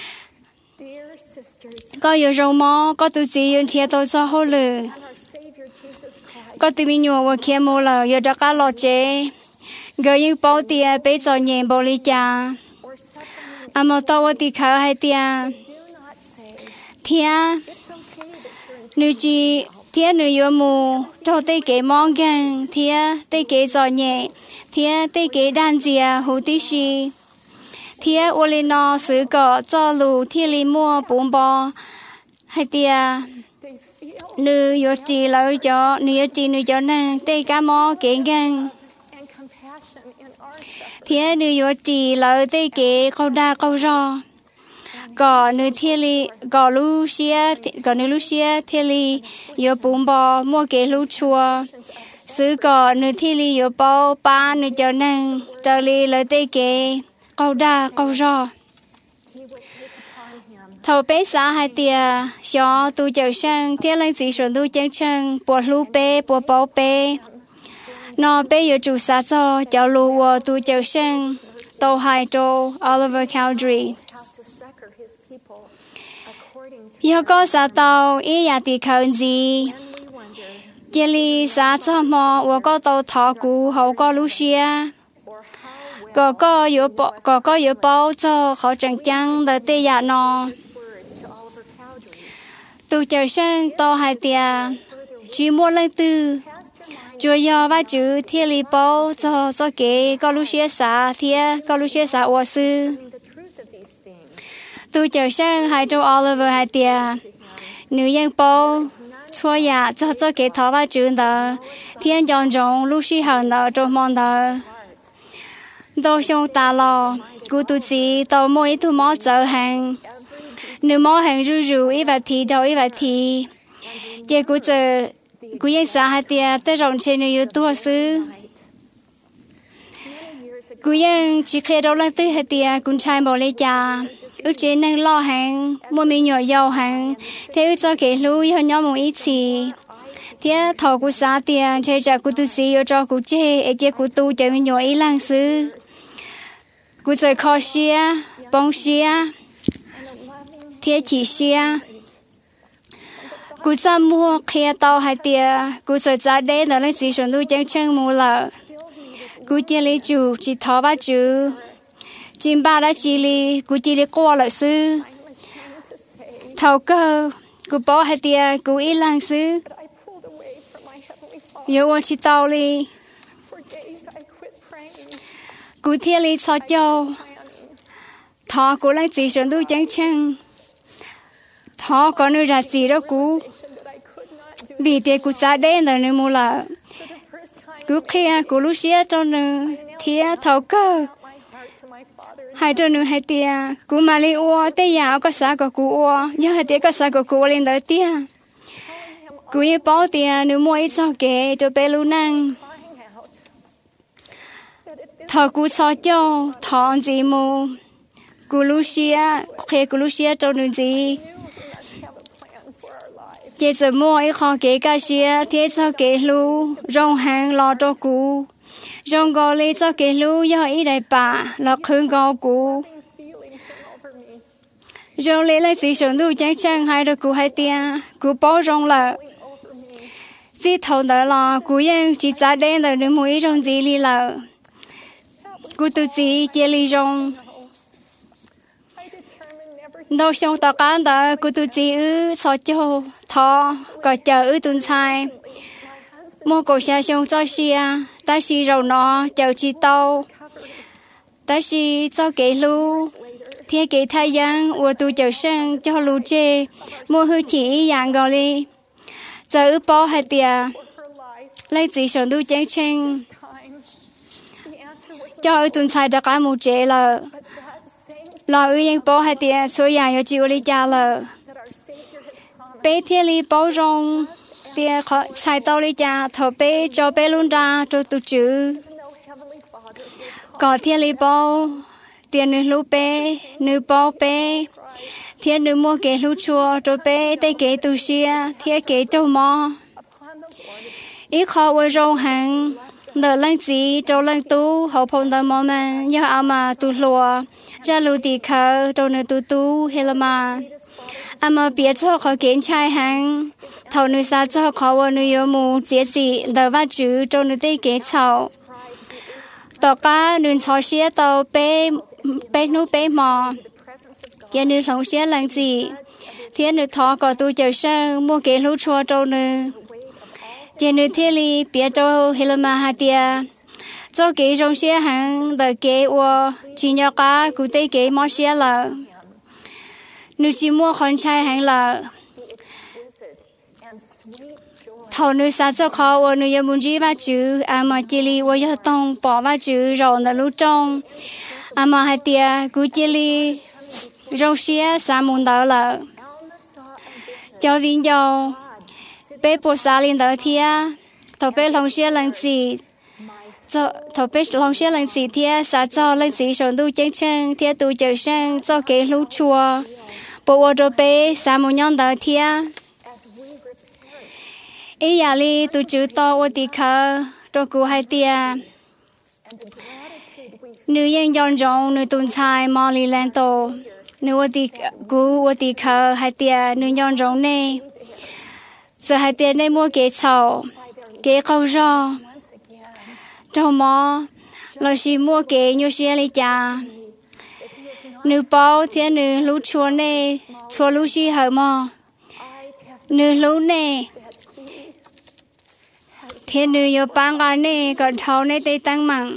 có vừa rong mỏ có tu gì yên thiệt tôi cho hỗ lử có tu mình nhua và kia mua là vừa đã cá lọt chế người như bao tia bé trò nhẹ bao lý cha à mà tao thì khá hai tia thiệt nữ chị thiên nữ yêu mù cho tây kế mong gan thiên tây kế giỏi nhẹ thiên tây kế đan dìa hữu tí xì thiên ô lên nó sứ cỏ cho lù thiên lý mua bốn bò hay tia nữ yêu chỉ lợi cho nữ yêu chỉ nữ cho nàng tây cá mò kế gan thiên nữ yêu chỉ lợi tây kế câu đa câu rò có nữ thiên lý có Lucia có nữ Lucia thiên lý yêu bốn bò mua cái lúa chua sứ có nữ thiên lý yêu bao ba nữ cho nàng trở lý lời tây kế câu đa câu rò thầu bé xã hai tia xó tu chờ sang thiên linh chỉ số tu chân chân bộ lúa bé bộ bao bé nó bé yêu chủ xã cho cho lúa tu chờ sang tàu hai trâu Oliver Cowdery yêu có xã tàu ý nhà thì khẩn gì chỉ li xã cho mò và có tàu thọ cũ hậu có Lucia có có yêu bao có có yêu bao cho họ chẳng chẳng đời tây nhà nó tu chờ sang tàu hai tia chỉ mua lên từ chúa yêu và chữ thiên lý bao cho cho kế có Lucia xã thiên có Lucia xã hòa sư tu chờ sang hai châu Oliver hai tia nữ nhân bao xua nhà cho cho cái thọ và chữ đó thiên chọn rộng Lucy hận đó trong mong đó đâu xong ta lo cú tu chỉ tàu mỗi thu mỏ giờ hàng nữ mỏ hàng rú rú ít vài thì đâu ít vài thì giờ cú giờ cú yên xã hai tia tới rộng trên nữ yêu tua sư cú yên chỉ khi đâu lên tới hai tia cũng trai bỏ lấy cha ước chế năng lo hàng mua mình nhỏ giàu hàng thế ước cho cái lũ hơn nhau một ít thì thế thầu của xã tiền chơi trả của tu sĩ ở cho của chơi ở chế của tu chơi mình nhỏ ít lang sư của chơi khó xia bông xia thế chỉ xia của cha mua kia tàu hai tia của chơi giá đế nó lên xí xuống tu chân chân mua lợ của chơi lấy chủ chỉ thọ ba chữ chim ba đã chỉ li cú chỉ li qua lại sư thầu cơ cú bỏ hai tia cú ít lang sư yêu quan chỉ tao li cú thiên li cho châu thọ cú lấy chỉ chuẩn tu chẳng chăng thọ có nơi ra chỉ đó cú vì thế cú giá đen là nơi mua là cú kia cú lúc xưa cho nơi thiên thầu cơ hai trâu nữ hai tia cú mà lấy ô tây nhà có xã có cú ô nhớ hai tia có xã có cú lên tới tia cú yên bỏ tiền nữ mua ít sao kể cho bé lu năng thọ cú sao cho thọ gì mù cú lu xia khi cú lu xia cho nữ gì chỉ giờ mua ít khó kể cái xia thế sao kể lu rong hàng lo cho cú rong gò lấy sao kể lu do ít đại bà là khương gò cú rong lấy lại chỉ sống đủ chắc chắn hai đứa cú hai tiền cú bỏ rong là chỉ thầu đó là cú yên chỉ trả đen rồi đừng mua rong gì li là cú tự chỉ chỉ li rong đâu xong tao cán đó cú tự chỉ ư sao cho thọ có chờ ư tuần sai mua cổ xe xong cho xe ta xì rau nó chờ chi tàu ta xì cho cái lu thế cái thay giang của tôi chờ sang cho lu chê mua hư chỉ dạng gọi đi giờ ư bỏ hai tia lấy gì sống tôi chén chén cho ư tuần sai đã cả một chế là là ư yên bỏ hai tia số dạng yo chịu đi cha là bé thiên lý bảo rong tia khó sai tao đi cha thọ bé cho bé luôn ra cho tôi chữ có thiên lý bảo tiền nữ lú bé nữ bảo bé thiên nữ mua cái lú chua cho bé tay cái tu xia thiên cái trâu mò ít khó với rong hàng nợ lăng gì trâu lăng tu hậu phong tờ mò mà nhớ ao mà tu lùa ra lù tì khờ trâu nữ tu tu hay là mà ama biết cho khó kiến trai hàng thầu nữ sa cho khó vào nữ yêu mù chế gì đỡ vắt chữ trâu nữ tây kế chậu tàu cá nữ chó xía tàu bé bé nú bé mò thiên nữ thống xía lăng gì thiên nữ thọ có tu chờ sang mua kế lú chua trâu nữ thiên nữ thiên lý biết trâu hay là mà hạt tia cho kế trong xía hàng đỡ kế wa chỉ nhớ cá cụ tây kế mò xía là nữ chỉ mua con trai hàng là thầu nữ sa cho khó và nữ yêu muốn gì vắt chữ à mà chỉ li và yêu tông bỏ vắt chữ rồi là lú trong à mà hai tia cú chỉ li rau xía sa muốn đó là cho viên dầu bé bò sa lên đó thia thầu bé lòng xía lần gì cho thầu bé lòng xía lần gì thia sa cho lần gì rồi tu chân chân thia tu chờ sang cho cái lú chua bộ đồ bé sa muốn nhon đó thia ý nhà li tu chữ to ô tì khờ cho cụ hai tia nữ nhân dọn rộng nữ tuần sai mò li lên tổ nữ ô tì cụ ô tì khờ hai tia nữ dọn rộng nè giờ hai tia nè mua kế chậu kế câu rò cho mò lo xí mua kế nhu xí li cha nữ bao thiên nữ lú chua nè chua lú xí hở mò nữ lú nè thiên nữ yo bang cái này còn thâu này tây tăng măng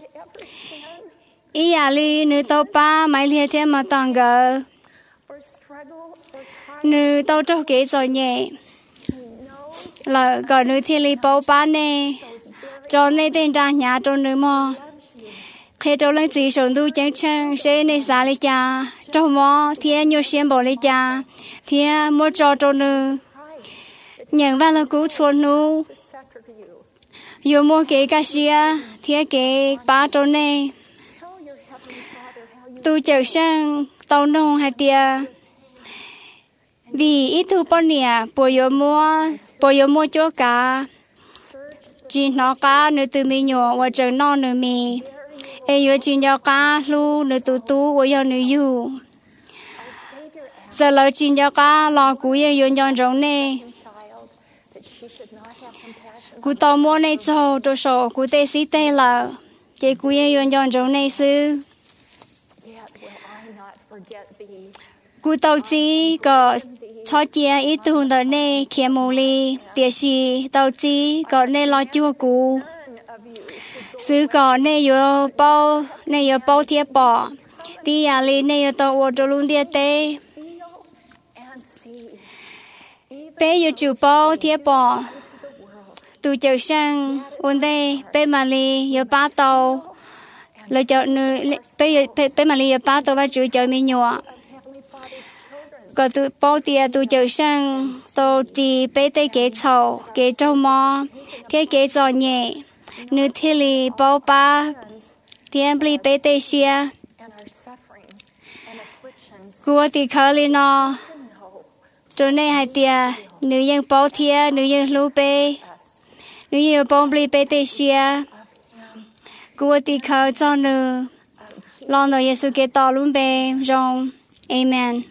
ý nhà li nữ tàu ba mấy liệt thiên mà toàn gờ nữ tàu cho kế rồi nhẹ là gọi nữ thiên li bao ba này cho này tên ra nhà cho nữ mò khi cho lên chỉ sống tu chân chân sẽ này xa li cha cho mò thiên nhiều xem bỏ li cha thiên mua cho cho nữ nhận vào là cứu chuột nữ yo mua cái cá xía thiết cái ba trâu này tôi chờ sang tàu nông hai tia vì ít thu bao nhiêu bộ yo mua bộ yo mua chỗ cá chỉ nó cá nữa từ mi nhỏ và chờ nó nữa mi ai yo chỉ nhỏ cá lu nữa tu tu và yo nữa yu giờ là chỉ nhỏ cá lò cú yo yo nhon rong này cú tàu mua này cho cho số cú tê xí tê là chỉ cú yên yên chọn trong này sư cú tàu chỉ có cho chia ít tuần đó này kia mù li tiệt sĩ tàu chỉ có này lo chua cú sư có này yo bao này yo bao thiệp bỏ đi à li này yo tàu ô tô luôn tiệt tê bé yo chịu bao thiệp bỏ tu chờ sang ôn đây bé mà li yo ba tàu lời chợ nữ bé bé bé mà li yo ba tàu và chữ chợ mi nhỏ có tụ bao tiền tụ chịu sang tụ chỉ bé tay kế chậu kế trâu mò thế kế giò nhẹ nữ thi lì bao ba tiền bì bé tay xia cua thì khơi lên nó chỗ này hai tia nữ dân bao thia nữ dân lú bé nữ dân bao bì bé tay xia cua thì khơi cho nữ lo nó Giêsu kế tỏ luôn bé rong amen.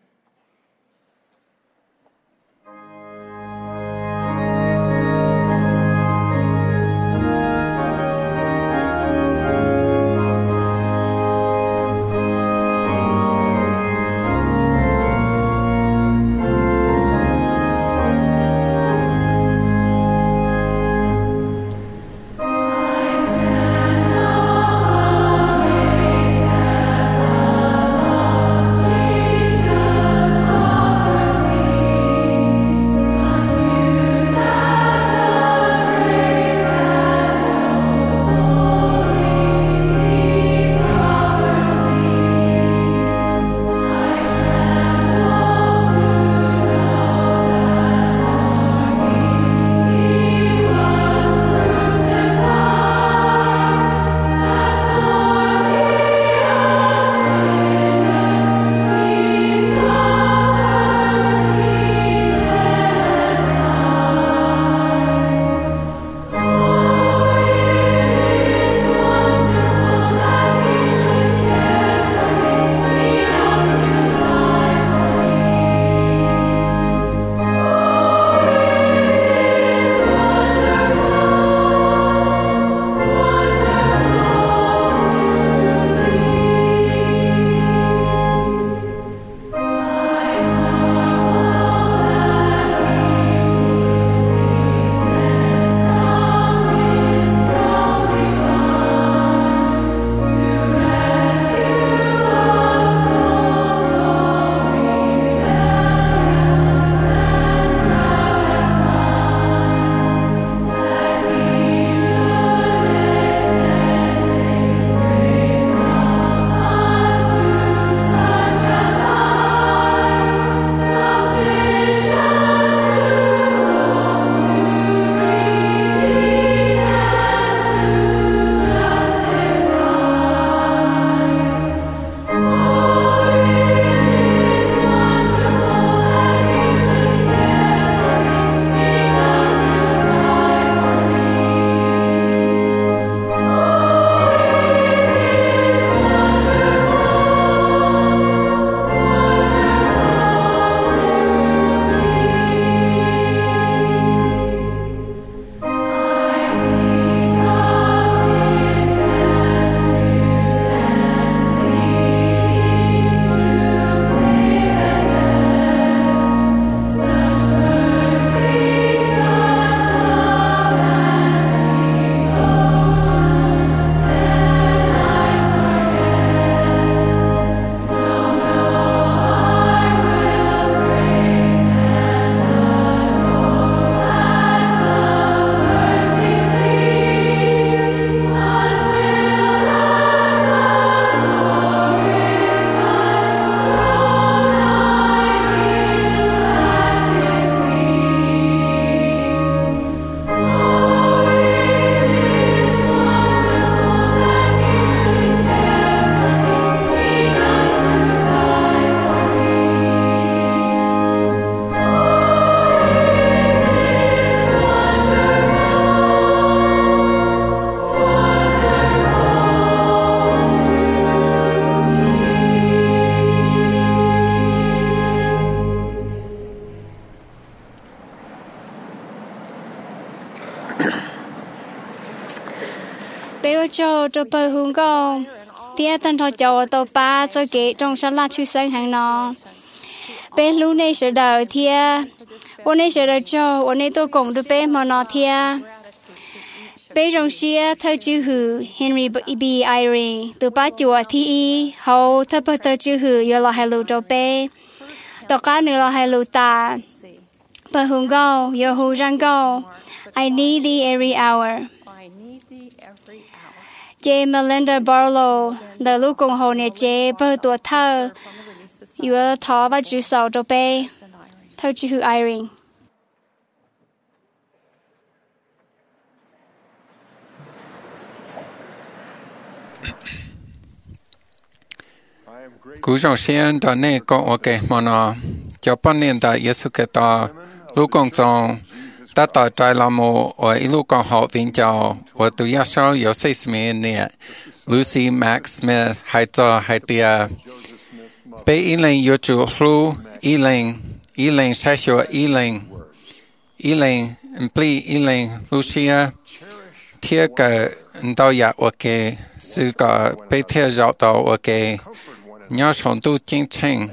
Bây giờ cho bờ hướng cầu tia tân thọ cho tàu ba cho kế trong sát la chư sinh hàng nọ bên lúc này sẽ đợi thia ôn này sẽ đợi cho ôn này tôi cũng được bên mà nọ thia bên trong xia thơ chữ hử Henry B. Eyring từ ba chùa thi y hậu thơ bờ thơ chữ hử giờ là hai lũ cho bên tất cả nữa là hai lũ ta bờ hướng cầu giờ hướng răng cầu I need thee every hour. J. Melinda Barlow, the lúc cùng hồ nhà chế bơ tuổi thơ, yêu thọ và chữ sầu cho bé theo chữ Irene. Cú rong xiên đó nè có ok mà nó cho bọn niên đại Giêsu Kitô lúc con trong ta tỏ trái làm mồ ở lúc con họ vinh chào ở tụi ya sau有四十年nè Lucy Max Smith hay cho hay tia bé ý lên yêu chủ lu ý lên ý lên sai sửa ý lên ý lên pli ý lên Lucia thiết cái đào ya ok sự có bé thiết giáo đạo ok nhớ sống tu chính chính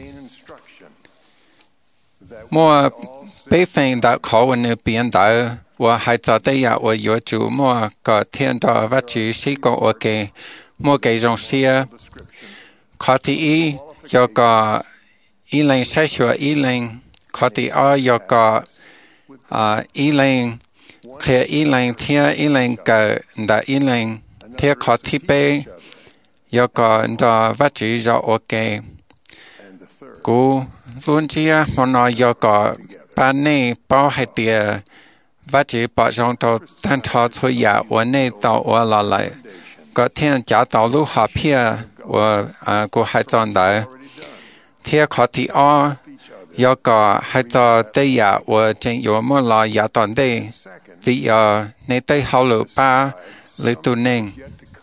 mua bé phèn đã khó vấn đề biến đại và hai giờ đây ya và yêu chủ mua có thiên đạo và chữ sĩ có ok mua cái dòng xe khó thì ý do có ý lên sai sửa ý lên khó thì ở do có ý lên khi ý lên thiên ý lên cái đã ý lên thiên khó thì bé do có đó và chữ do ok cú luôn chia mà nói do có ban này bao hai tia và chữ bảo trong đó thanh thọ thôi ya và này tàu và là lại có thiên trả tàu lúc họ phía và à của hai chọn đấy thiên khó thì o do có hai cho tây ya và trên yếu mà là ya toàn đây vì ở này tây hậu lửa ba lửa tu nên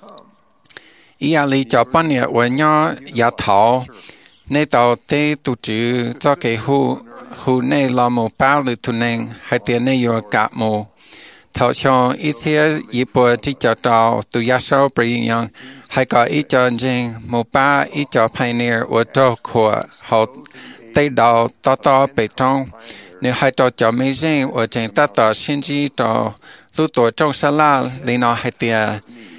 ý à lý cho bọn nhà và nhỏ ya thảo nên tàu tây tu chữ cho cái hu hu này là một bao lửa tu nên hai tiền này yếu cả một thảo cho ít xe ý bộ chỉ cho tàu tu ya sau bây giờ hay có ít cho riêng một ba ít cho pioneer và cho của họ tây đào to to bê trong nếu hai trò cho mấy riêng và trên ta tỏ xin chỉ trò lúc tuổi trong sa la lấy nó hai tiền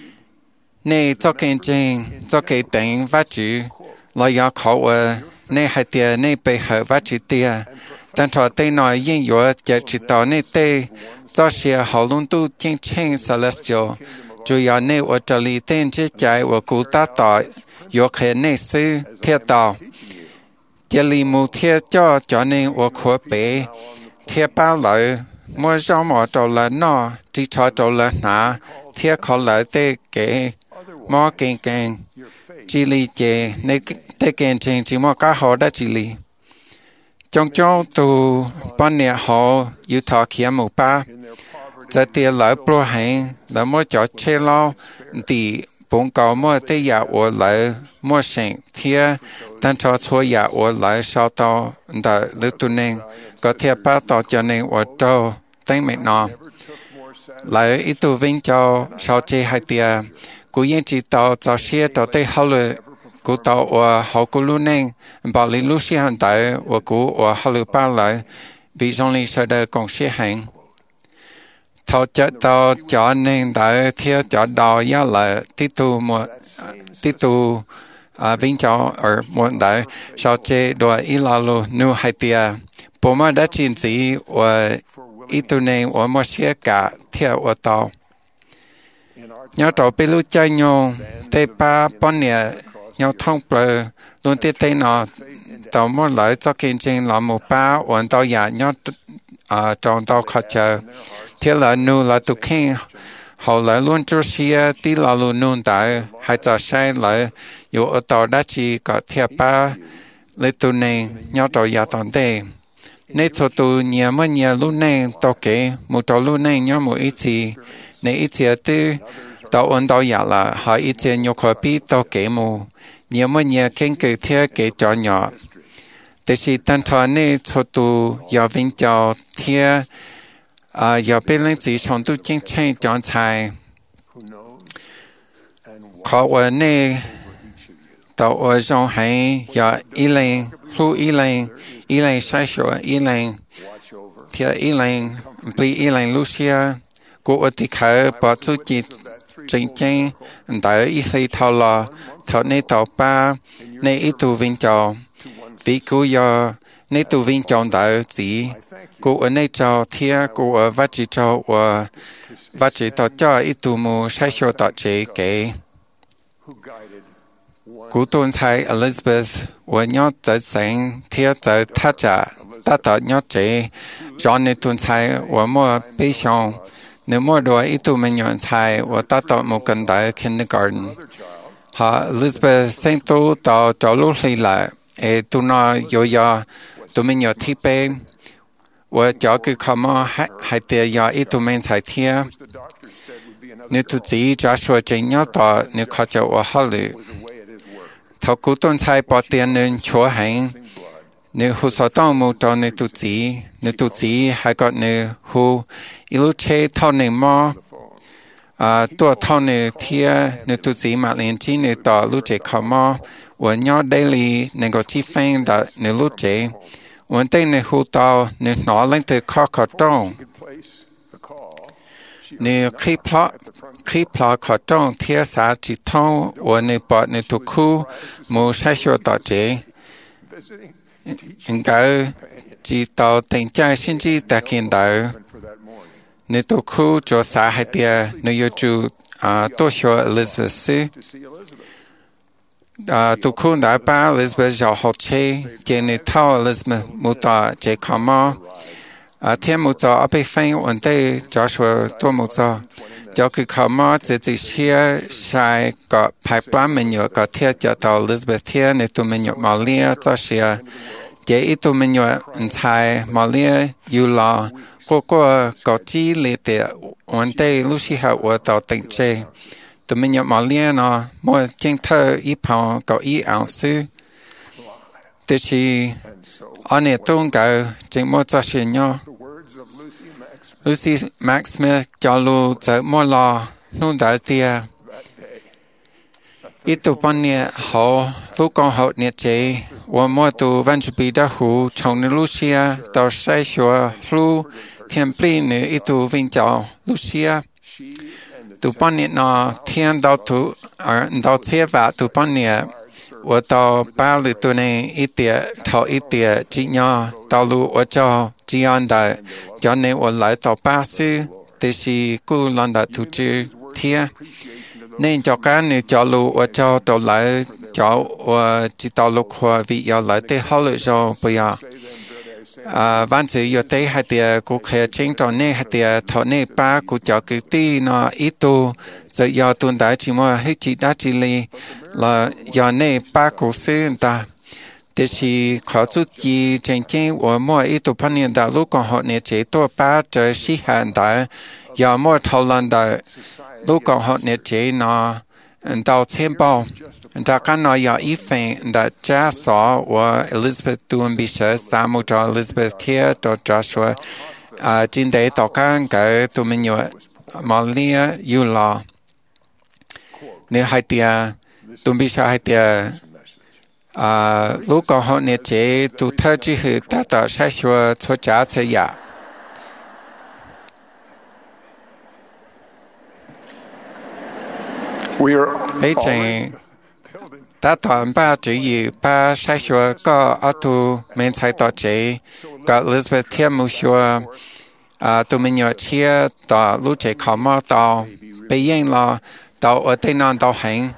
nên cho cái riêng cho cái tính phát chữ lo ya khó và nên hai tiền nên bê hợp phát chữ tiền但trò tây nói yên yếu chỉ chỉ tỏ nên tây cho xe họ luôn tu chính chính celestial chủ yếu nên ở这里tên chỉ chạy và cụ ta tỏ yếu khởi nên sư thiết tỏ这里目thiết cho cho nên ở khu bể thiết bao lợi mua rau mỏ trâu là nó chỉ cho trâu là nà thiết khó lợi tê kể mỏ kênh kênh chỉ lý chế nên tê kênh trên chỉ mỏ cá họ đã chỉ lý trong chỗ tu bọn nhà họ yêu thọ kia một ba giờ tiền lợi pro hành là mua cho chơi lo thì bốn cầu mua tây ya ở lại mua sinh thia tan cho xua ya ở lại sau đó đã lựa tu nên có thể bắt đầu cho nên ở đâu tên mẹ nó lại ít tu vinh cho sau chơi hai tia cú yên chỉ tàu cho xe tàu tây hậu lệ cú tàu ở hậu cú luôn nên bảo lý lúc xe hiện tại ở cú ở hậu lệ ba lại vì trong lịch sử đời còn xe hành thọ cho tàu cho nên tại theo cho đào giá lại tiếp tục một tiếp tục à vinh cho ở một đại sau chế đòi ít là luôn nu hai tia bố mà đã chín gì và ít tu nên và một xe cả theo ở tàu nhớ tàu bị lưu chơi nhau tây ba bọn nhà nhau thông bờ luôn tây tây nọ tàu một lại cho kinh doanh là một ba hoàn tàu nhà nhau à trong tàu khó chờ thế là nu là tụ khen hậu lại luôn cho xe tí là luôn nôn tại hai giờ sai lại dù ở tàu đã chỉ có thiệp ba lấy tụ này nhau tàu nhà toàn đề nên cho tụ nhiều mà nhiều luôn này tàu kế một tàu luôn này nhau một ít gì nên ít gì tư tàu ổn tàu nhà là họ ít gì nhiều khó bị tàu kế một nhiều mà nhiều khen cứ theo kế cho nhỏแต่สิตันทอนี่ชตูยาวิงจอเทียอ่ายาเป็นเรื่องสีชงตุจิงเช่จอนชายขอว่านี่ต่อว่าจงให้ยาอีเลงลูอีเลงอีเลงใช้ชัวอีเลงเทียอีเลงปลีอีเลงลูเซียกูอติขาปอสุจิตจริงจริงแต่อีเลทอลอทอในต่อป้าในอีตูวิงจอvì cô giờ nên tu vinh chọn đạo chỉ cô ở nơi cho thia cô ở vắt chỉ cho và vắt chỉ tỏ cho ít tu mù sai số tỏ chế kể 古顿才 Elizabeth 我鸟在生贴在他家，达到鸟这，让你顿才我莫悲伤，你莫多一度没人才我达到木根的 kindergarten。哈 Elizabeth 生都到找路里来，诶，都那有呀，都没有提备，我叫佢靠么还还得要一度没才贴。你自己假说真要到，你靠着我好了。透過頓才把電能坐行，你胡所當冇到你肚子，你肚子還覺你胡一路車套你麼？啊，多套你貼你肚子嘛連接你到路這靠麼？我要 daily 能夠積分的你路這，我對你胡到你拿領的靠靠動。你可以plot可以plot 可中贴啥几通我你把你读库冇sai số到这应该知道定价甚至大见到你读库做啥还的你要就啊多说 Elizabeth 啊读库那把 Elizabeth 要好车给你套 Elizabeth 冇到这靠么啊，天木早阿被分问题，就说多木早，就佢靠么自己写晒个排版面有个贴就到 Elizabeth 贴，你都没有毛利就写，这一都没有人才毛利有了，个个个机里的问题，路西下我到定这，都没有毛利呢，我镜头一旁个一盎司，但是。อันนี้ต้องการจึงมั่วจะเชียร์ Lucy Max Smith จะรู้จะมั่วรอนู่นได้เตียอีตัวปันเนี่ยเขาลูกกองเขาเนี่ยเจว่ามั่วตัววันจุบีได้หูชงในลูเซียต่อใช้ชัวลูเทียมปลีเนี่ยอีตัววิ่งเจ้าลูเซียตัวปันเนี่ยนอเทียนดาวตัวเอ่อดาวเทียบตัวปันเนี่ย我到巴黎多年一点，头一点，今年道路我叫这样的，今年我来到巴士，这是古兰的土质天。你叫干你叫路我叫到来叫我知道路块为要来的好了就不要。啊，反正有的还得顾客经常呢还得头呢把顾叫个地呢一度。จะยอตุนได้จิมัวให้จิตได้จิลีละยอเน่ป้ากูซื้อตาแต่ชีขอจุดจีจริงจริงว่ามัวอีตัวพันเนี่ยดาลูกของเขาเนี่ยเจตัวป้าจะชี้หันได้ยอมัวทอลันได้ลูกของเขาเนี่ยเจนอดาวเทียมบอลดากันนอยาอีเฟนดาจ้าสอว่า Elizabeth ตูนบิเชสามุจอ Elizabeth เทียตัวจ้าชัวอ่าจินเดต่อกันกับตัวมันอยู่มาเลียอยู่รอเนี่ยให้เตียตุนบิชาให้เตียอ่าลูกของเขาเนี่ยเจตุเธอจีหือตาต่อใช้ชัวชัวจ้าเสียไปเจตาต่อป้าจีอยู่ป้าใช้ชัวก็เอาตัวเมนใช้ต่อเจก็ Elizabeth เทียมมูชัวอ่าตัวมันอยู่เชียต่อลูกเจเขามาต่อไปยังรอ到我对那到行，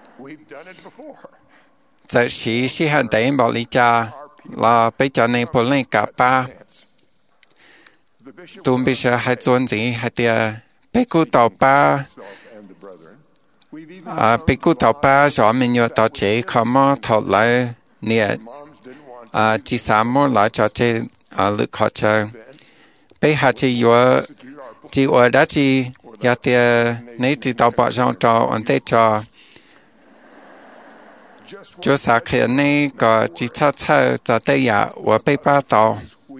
这是是很大保利家，啦比较那不能搞吧，都必须还专职还得被雇到吧，啊被雇到吧上面有到这靠么头来呢，啊第三么来就这啊路考证，被下这有这我的这。ya tia nei ti tao pa jong tao on te cha cho sa khe nei ka chi cha cha za te ya wa pe pa tao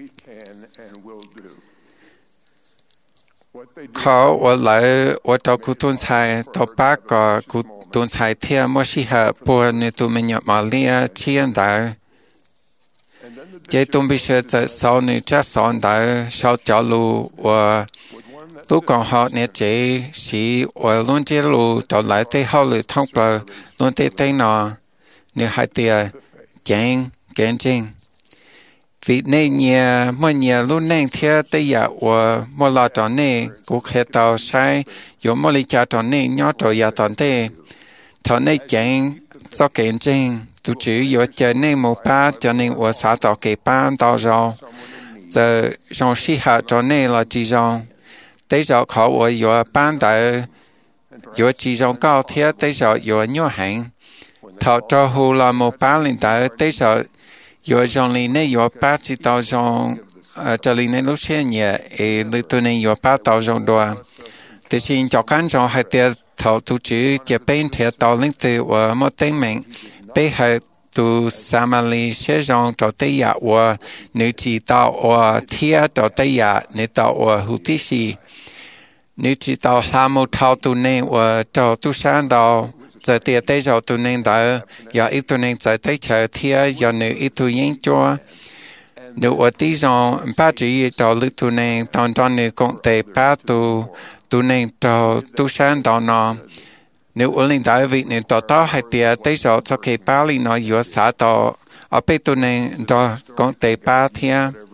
kho wa lai wa tao ku tun chai tao pa ka ku tun chai thia mo shi ha po ne tu me nya ma lia chien da je tum bi she za sao ni cha son da shao jiao lu wa lúc còn họ nè chế sĩ ở luôn chế lù trở lại tới hậu lự thông bờ luôn tới tới nọ nè hai tia chén kén chén vì nè nhà mỗi nhà luôn nè theo tới giờ ở mỗi lọ tròn nè cũng khé tàu sai 有莫里家长内鸟着呀当的， thọ nay chẳng do kiện trên tu chữ yo chờ nên một ba cho nên ở xã tàu kề ba tàu rồi giờ trong sĩ hạ cho nên là chỉ trong tới giờ khó ở yo ban đại yo chỉ trong cao thế tới giờ yo nhiều hàng thọ cho hồ là một ba lên đại tới giờ yo trong lên này yo ba chỉ tàu trong cho lên này lúc xe nhẹ để lúc tôi nên yo ba tàu trong đó thì xin cho các trong hai tiệt thọ tu chữ chỉ bên thiệt tàu lên từ ở một tên mình bây giờ tu samali sẽ trong trò tây ya và nữ chỉ tàu ở thiệt trò tây ya nữ tàu ở hữu tí sĩ nữ chỉ tàu làm một thao tu nên và trò tu sáng tàu giờ tiệt tây trò tu nên đó giờ ít tu nên giờ tây chờ thiệt giờ nữ ít tu yên cho nữ ở tí trong ba chỉ trò lưu tu nên tàu trong nữ công tây ba tu tu nên trò tu sáng tàu nó nếu ở linh đại vị nên tao tao hay tiệt tới giờ cho cái ba linh nói vừa xả tao ở bên tu nên cho con tây ba thia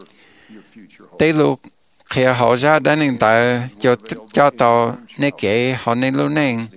tới lúc khi họ ra đến linh đại cho cho tao nên kể họ nên luôn nên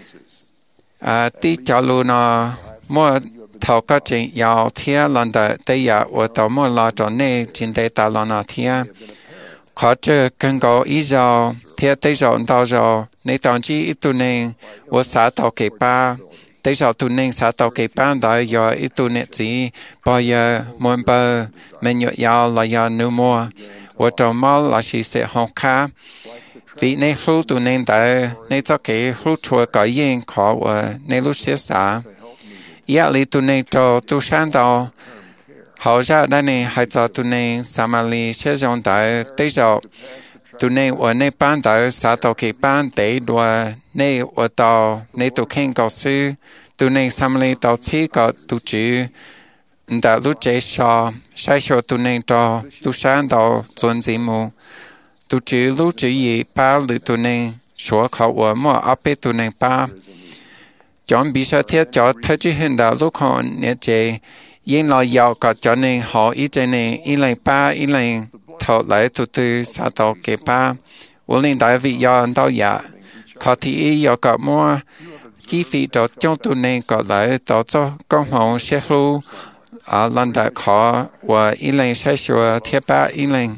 à tí cho luôn nó mua thầu các chuyện giàu thia lần đại tới giờ ở tao mua lo cho nên trên đây tao lo nó thia khó chơi cần có ý giàu thia tới giờ tao giờ nên tao chỉ ít tu nên ở xã tàu kề ba tới giờ tu nên xã tàu kề ba đó giờ ít tu nên chỉ bây giờ muốn bờ mình nhớ giàu là giờ nửa mua ở trong máu là chỉ sẽ học khá vì nên lúc tu nên tại nên cho cái lúc chùa có yên khó ở nên lúc sẽ xã ý lý tu nên cho tu sáng tàu họ ra đây này hay cho tu nên samali sẽ dùng tại tới giờ tu nên ở nơi ban đầu xã tàu kỳ ban để đua nơi ở tàu nơi tu khen cầu sư tu nên samali tàu chỉ có tu chữ đã lúc chế so sai so tu nên cho tu sáng tàu chuẩn gì mu tu chữ lúc chữ gì ba lư tu nên số khẩu ở mua áp tu nên ba chọn bị sao thiết cho thấy chữ hình đạo lúc họ nhớ chế yên lo giàu cả cho nên họ ý chế nên ý lên ba ý lên thọ lại tu tư xã tàu kề ba vô linh đại vị do tao dạ khó thì ý do cả mua chi phí cho trong tu nên có lại tao cho công hồn sẽ lưu ở lần đại khó và ý lên sẽ sửa thiết ba ý lên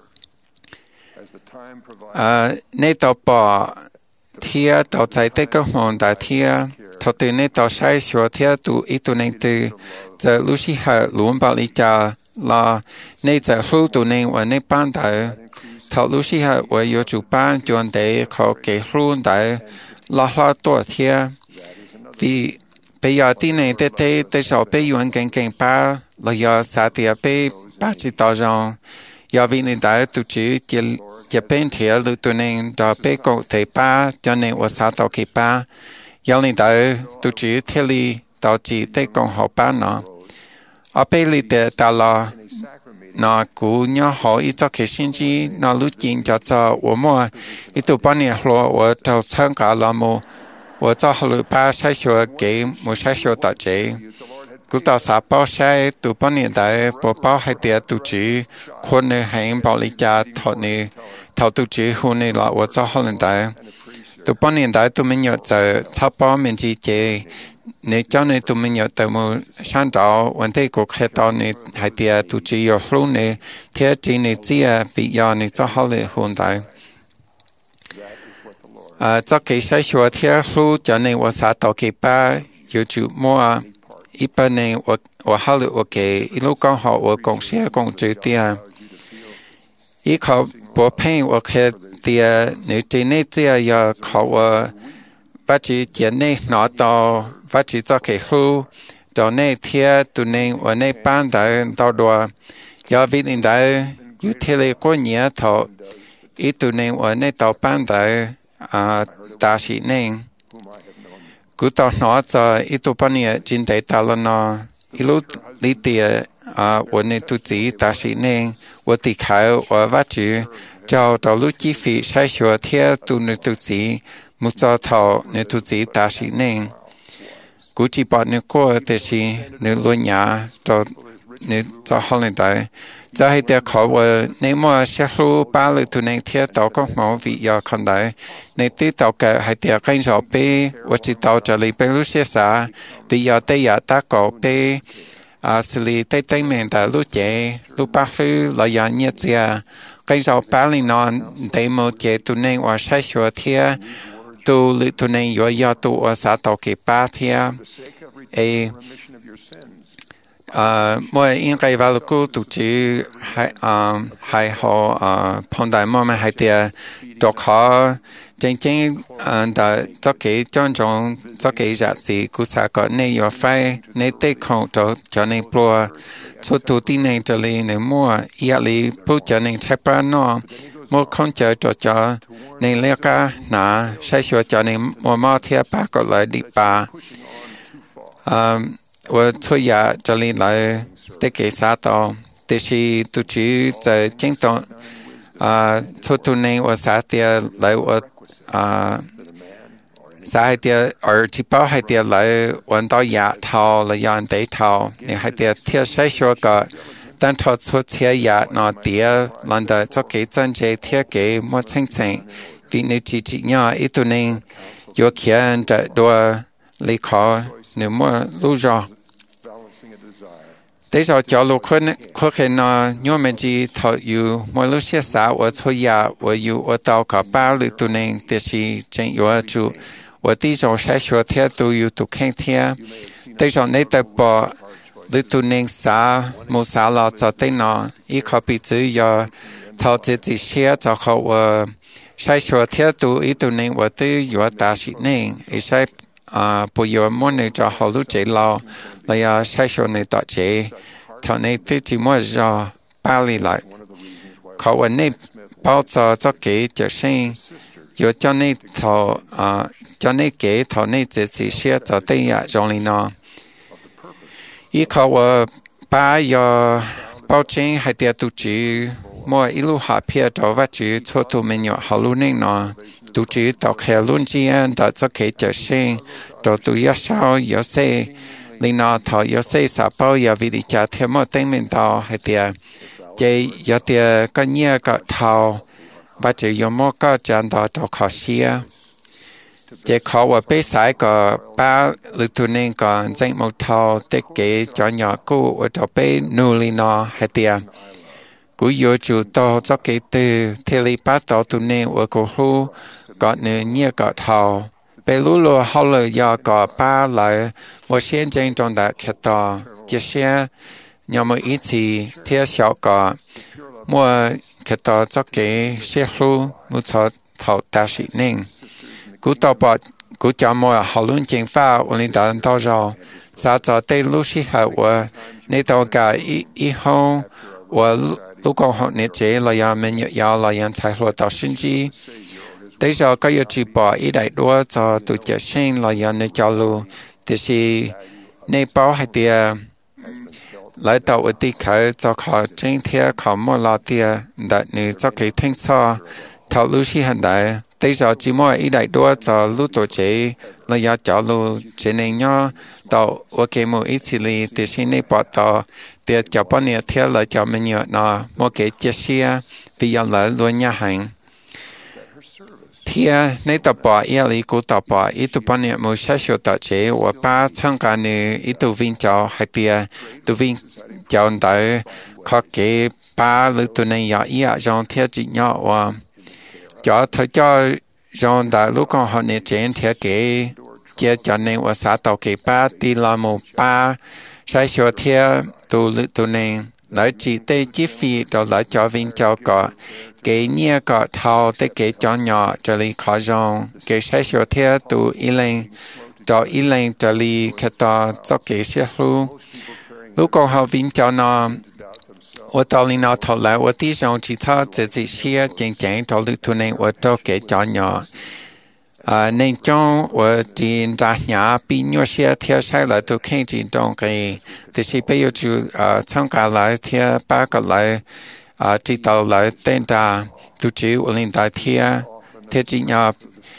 à nên tao bỏ thiết tao chạy tới công hồn đại thiết thọ từ nên tao sẽ sửa thiết tu ý tu nên từ giờ lúc khi họ luôn bảo lý cha là nên giờ lưu tu nên và nên ban đại thọ lúc khi họ và yêu chủ ban chọn để họ kể luôn đại là là tuổi thiết vì bây giờ tin này tới tới tới sau bây giờ anh cảnh ba là giờ xã địa bây ba chỉ tao rằng giờ vì nên đại tu chỉ chỉ chỉ bên thiệt lưu tu nên đó bây có thể ba cho nên ở xã tao kể ba giờ nên đại tu chỉ thiết lý tao chỉ tới con họ ba nó ở bên lý để ta là nó cũng nhớ hỏi ít cho cái sinh chi nó lúc chín cho cho我们一度半年了我就参加了么我做好了把筛选给没筛选到这กูต่อสาป้อใช้ตูป้อนเนี่ยได้ปอป้อให้เตียตูจีคนในแห่งบริจาคถอดนี่ถอดตูจีคนในละว่าจะหอลันได้ตูป้อนเนี่ยได้ตูไม่อยากจะชอบป้อมันจีเจในเจ้าในตูไม่อยากแต่มือช่างดาววันที่กูแค่ตอนนี้ให้เตียตูจีอยู่รุ่นในเทียจีในเจียวิญญาณในจะหอเลยคนได้อ่าจะเกี่ยใช้ชัวเทียรู้จะในว่าสาต่อเกี่ยป้าอยู่จุมัว一般呢，我我考虑我给一路刚好我贡献工资的，一考不配我看的，你对那这要考我，把这钱呢拿到，把这做给路，到那天到那我那班的到多，要为领导有天嘞过年头，一到那我那到班的啊大事呢。กูตอนนอจะอีตัวปนี่จินได้ตาลนออีลูลิเตียอ่าวันนี้ตุจีตาสีเนงวันที่ขายว่าว่าจือเจ้าตอลูจีฟีใช้ชัวเทียตุนตุจีมุจอทอในตุจีตาสีเนงกูจีปอดนึกก็แต่สีนึกลุญญาตอ nữ cho họ lên tới cho hay tiệt khó và nếu mà sẽ lu ba lượt tụi này thiệt tàu có máu vị do không đấy nếu tí tàu cái hay tiệt cái rõ bê và chỉ tàu trở lại bê lúc sẽ xả vì giờ tây giờ ta có bê à xử lý tây tây miền tại lúc chế lúc ba thứ là giờ nhiệt giờ cái rõ ba lên non để một chế tụi này và sai sửa thiệt tu lượt tụi này do do tu ở xã tàu kỳ ba thiệt ấy à mỗi in cái vào lúc tụi chị hay à hay họ à phong đại mà mà hay tiệt đọc họ chính chính à đã cho cái chọn chọn cho cái giá trị của xã có này có phải này tệ không cho cho này pro cho tụi tin này cho lên này mua ia li bu cho này thay ra nó mua không chờ cho cho này lấy cả nà sai sửa cho này mua mua theo ba có lại đi ba à我出呀，这里来得给啥到，但是都只在京东啊，出头呢我啥的来我啊，啥的二七八还的来玩到牙套了养得套，你还得贴晒说个，但他出贴牙那的，难得做给真正贴给莫清清，vì你自己呀一头呢有钱的多离开。nếu mà lưu rõ thế rồi cho lúc khuyên khuyên khi nó nhớ mình chỉ thọ yêu mỗi lúc xe xã ở chỗ nhà ở yêu ở tàu cả ba lượt tụi này thì chỉ trên yêu ở chỗ ở tí rồi sẽ sửa theo tụi yêu tụi khen theo thế rồi nếu tập bỏ lượt tụi này xã một xã là cho tên nó ít khó bị chữ do thọ chỉ chỉ xe cho họ ở sẽ sửa theo tụi ít tụi này ở tí yêu ta sĩ này sẽ à bây giờ muốn này cho họ lúc chế lo là ya sai số này tạo chế thằng này thì chỉ muốn cho ba lì lại họ vấn này bao giờ cho cái trở sinh giờ cho này thọ à cho này cái thọ này chỉ chỉ sẽ cho đây ya trong này nó ý họ ba giờ bao trên hay tiệt tu chỉ mua ít lúc hạ phía cho vắt chỉ cho tụi mình nhỏ họ lúc này nó tu chỉ tao khéo luôn chi anh đã cho cái trở sinh cho tụi yếu sao yếu xe nên nó thọ yếu xe sao bao giờ vì đi trả thêm một tên mình tao hay tiệt chỉ yếu tiệt cái nhia cái thao và chỉ yếu một cái chân tao cho khó xia chỉ khó và bây sai cái ba lượt tu nên còn danh một thao để cái cho nhỏ cô ở cho bây nuôi lên nó hay tiệt cú yếu chủ tao cho cái từ thế li bắt tao tu nên ở cổ hú có nữa nhia có thao bây lúc lo họ lời do có ba lại một sen trên trong đại khét to chỉ xe nhau một ít gì theo小có mua khét to cho cái xe hú mua cho thao ta sĩ nên cú tao bỏ cú cho mua họ luôn chính pha ở lên đàn tao rồi sao cho tây lúc xí hở và nên tao cả ít ít hơn và lúc còn học nét chế là do mình nhớ do là do thay đổi tạo sinh chi thế giờ có yêu chỉ bỏ ý đại đua cho tụi trẻ sinh là do nơi cho luôn thì si nơi bảo hay tiệt lại tàu ở đi khởi cho họ trên thiệt họ mua lo tiệt đại nữ cho cái thanh so thảo lưu sĩ hiện đại thế giờ chỉ mua ý đại đua cho lúc tuổi trẻ là do cho luôn trên này nhớ tàu ở cái mua ít xí li thì si nơi bỏ tàu thì cho bọn này theo lời cho mình nhớ nó một cái chia sẻ vì giờ lại luôn nhà hàng thì nếu tập bỏ ý lý của tập bỏ ít tụ bọn này một số số tập chế và ba tham gia nữa ít tụ viên cho hay thì tụ viên cho tới có cái ba lứa tụ này giờ ý ở trong theo chỉ nhỏ và cho thời cho trong đại lúc còn họ này trên theo cái chia cho nên và xã tàu cái ba thì là một ba sai số theo tụ lứa tụ này lại chỉ tê chi phí cho lại cho viên cho có cái nhia có thao tới cái cho nhỏ cho li khó rong cái sai số theo tụ ý lên cho ý lên cho li cái to cho cái xe lu lúc còn họ viên cho nó我到里那头来，我地上其他自己些渐渐到里头呢，我都给找鸟。啊，那种我进大nhà比那些贴下来都看见种给，就是比如就啊参加来贴八个来啊知道来等着，都只我领导贴贴进呀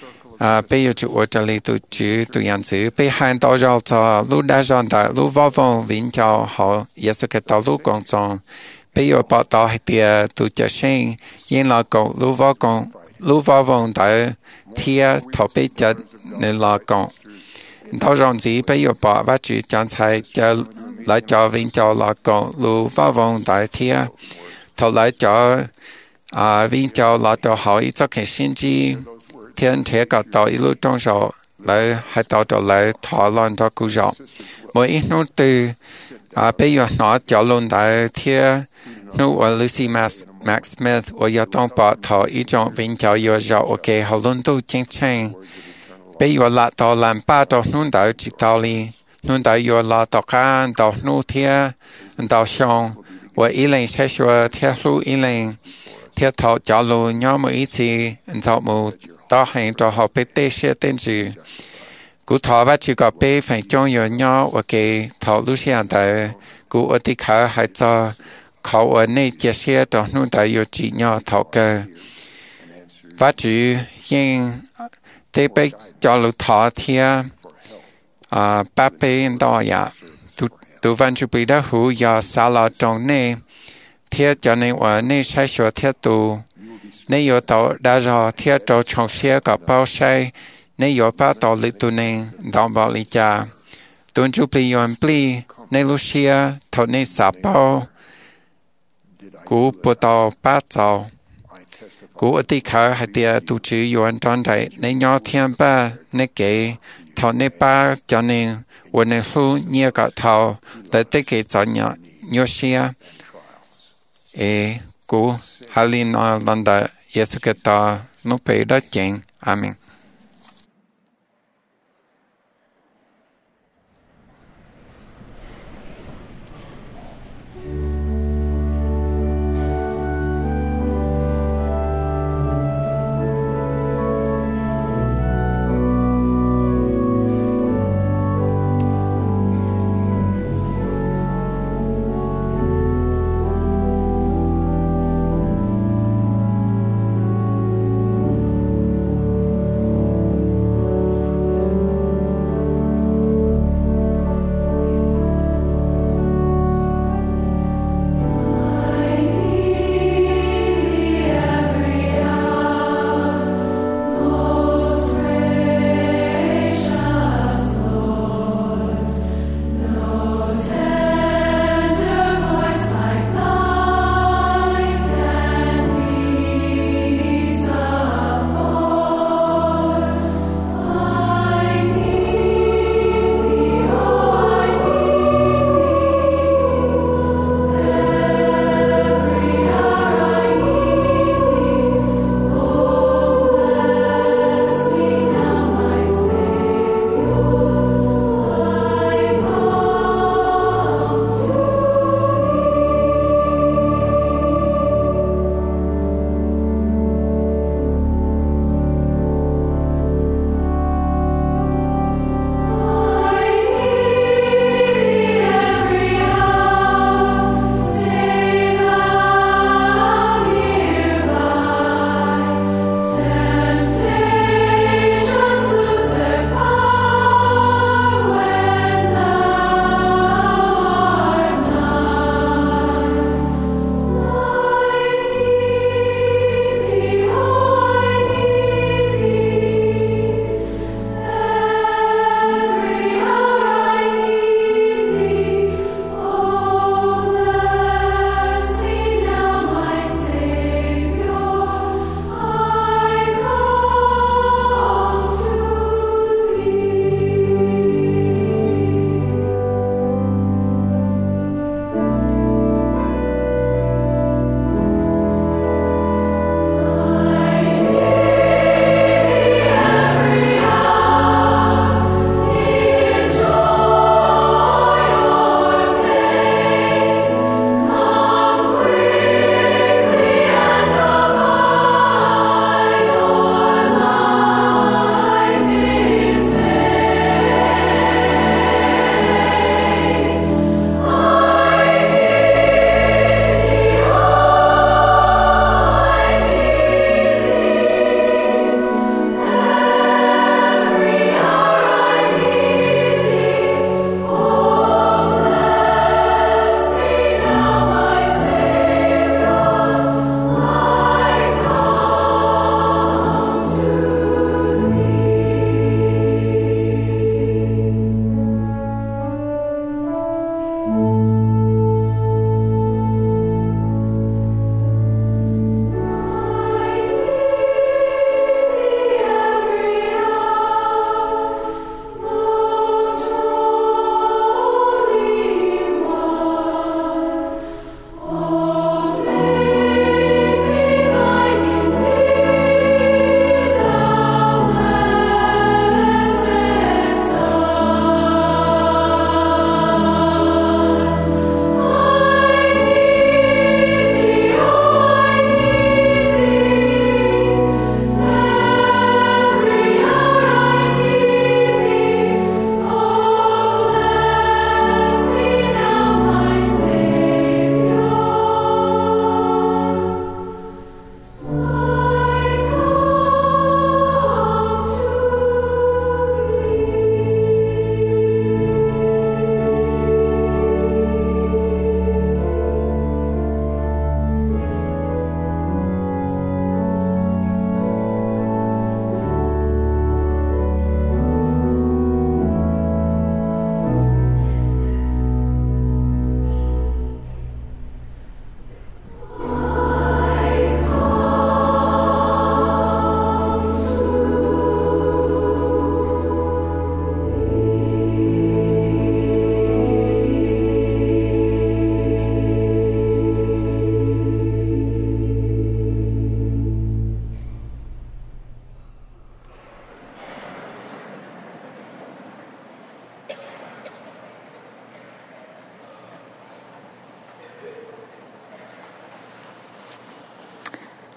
à bây giờ chủ ở这里都只都样子被喊到绕着路大上的路发风วิ่ง叫好也是个道路工作bây giờ bắt đầu hay tiệt都จะ先因老公路发工路发风的贴头被着你老公到让子bây giờ bắt bắt chỉ chẳng saiจะlại choวิ่ง叫老公路发风的贴头来叫啊วิ่ง叫老到好一早开心机天铁个到一路中手来还到到来讨论到古上每一路对啊比如拿叫论的贴nu 我 Lucy Max Max Smith 我要当把头一种วิ่ง叫要绕 OK 好论都精清比如拉到蓝巴到弄到知道哩弄到要拉到看到弄贴到上我一零才说贴路一零贴头叫路要么一次找么đó hành cho họ biết tê xe tên gì cú thọ và chỉ có bé phải trong nhiều nhỏ và cái thọ lúc hiện tại cú ở đi khá hay choเขาở nơi chia sẻ cho nó đã có chỉ nhỏ thọ cơ và chỉ riêng tê bé cho lúc thọ thì à ba bé đó ya tu tu văn chủ bị đã hữu ya xa lọ trong này thì cho nên ở nơi sai sửa thì tu nếu có tàu đã rõ thiết trâu trong xe có bao xe nếu có ba tàu lịch tu nên đóng bảo lý cha tuần chú bị yon bì nếu lúc xe thầu nên xả bao cú bộ tàu ba tàu cú ở tì khá hay tìa tu chữ yon tròn đại nếu nhỏ thiên ba nếu kế thầu nên ba cho nênวันนี้รู้เนี่ยก็ทอแต่ที่เกิดจากเนี่ยเนี่ยเสียเอกูฮาลินอลันดาเยสุกตานุเปดเจงอาเมน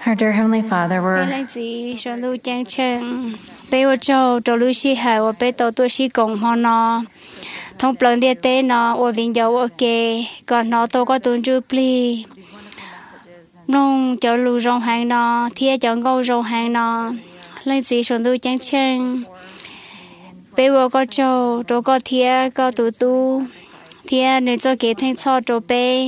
Our dear Heavenly Father, Bé we're lên gì sân lưu trang chân. Bé ô châu trò lưu sĩ hải và bé tàu tu sĩ cộng hoa nó. Thông plan địa tế nó và viên dấu ok. Còn nó tôi có tuần chú pli. Nông cho lưu rong hàng nó. Thia cho ngâu rong hàng nó. Lên gì sân lưu trang chân. Bé ô có châu trò có thia có tù tu. Thia nên cho kế thanh cho trò bé.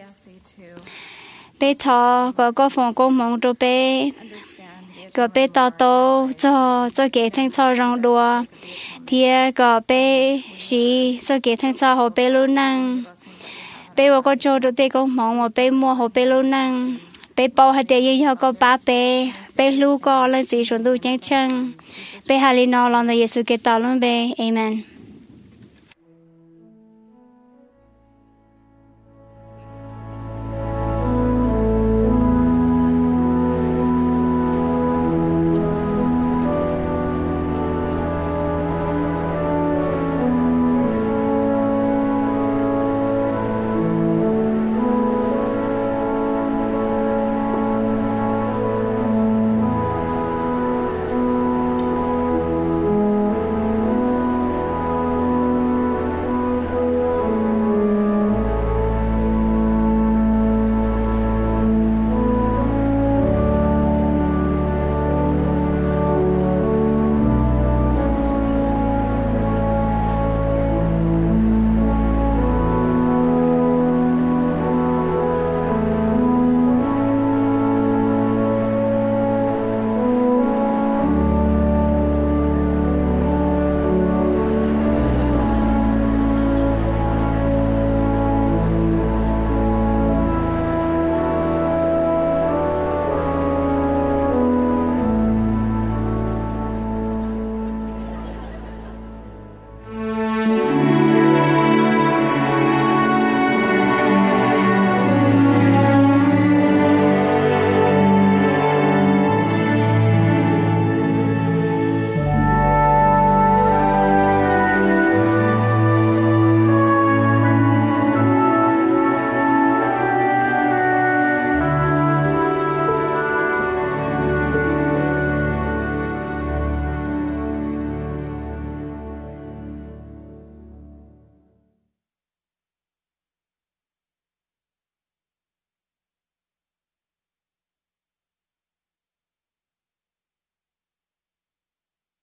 Bé thọ có có phòng công mong trò bé. Có bé tao tao cho cho kế thanh cho rong đùa. Thia có bé xí cho kế thanh cho hồ bé lưu năng. Bé vô có cho đồ tê công mong mà bé mua hồ bé lưu năng. Bé bao hạt tiền như có ba bé. Bé lưu có lên gì xuống tu chăng chăng. Bé hà lý nó lòng là Giêsu Kitô luôn bé. Amen.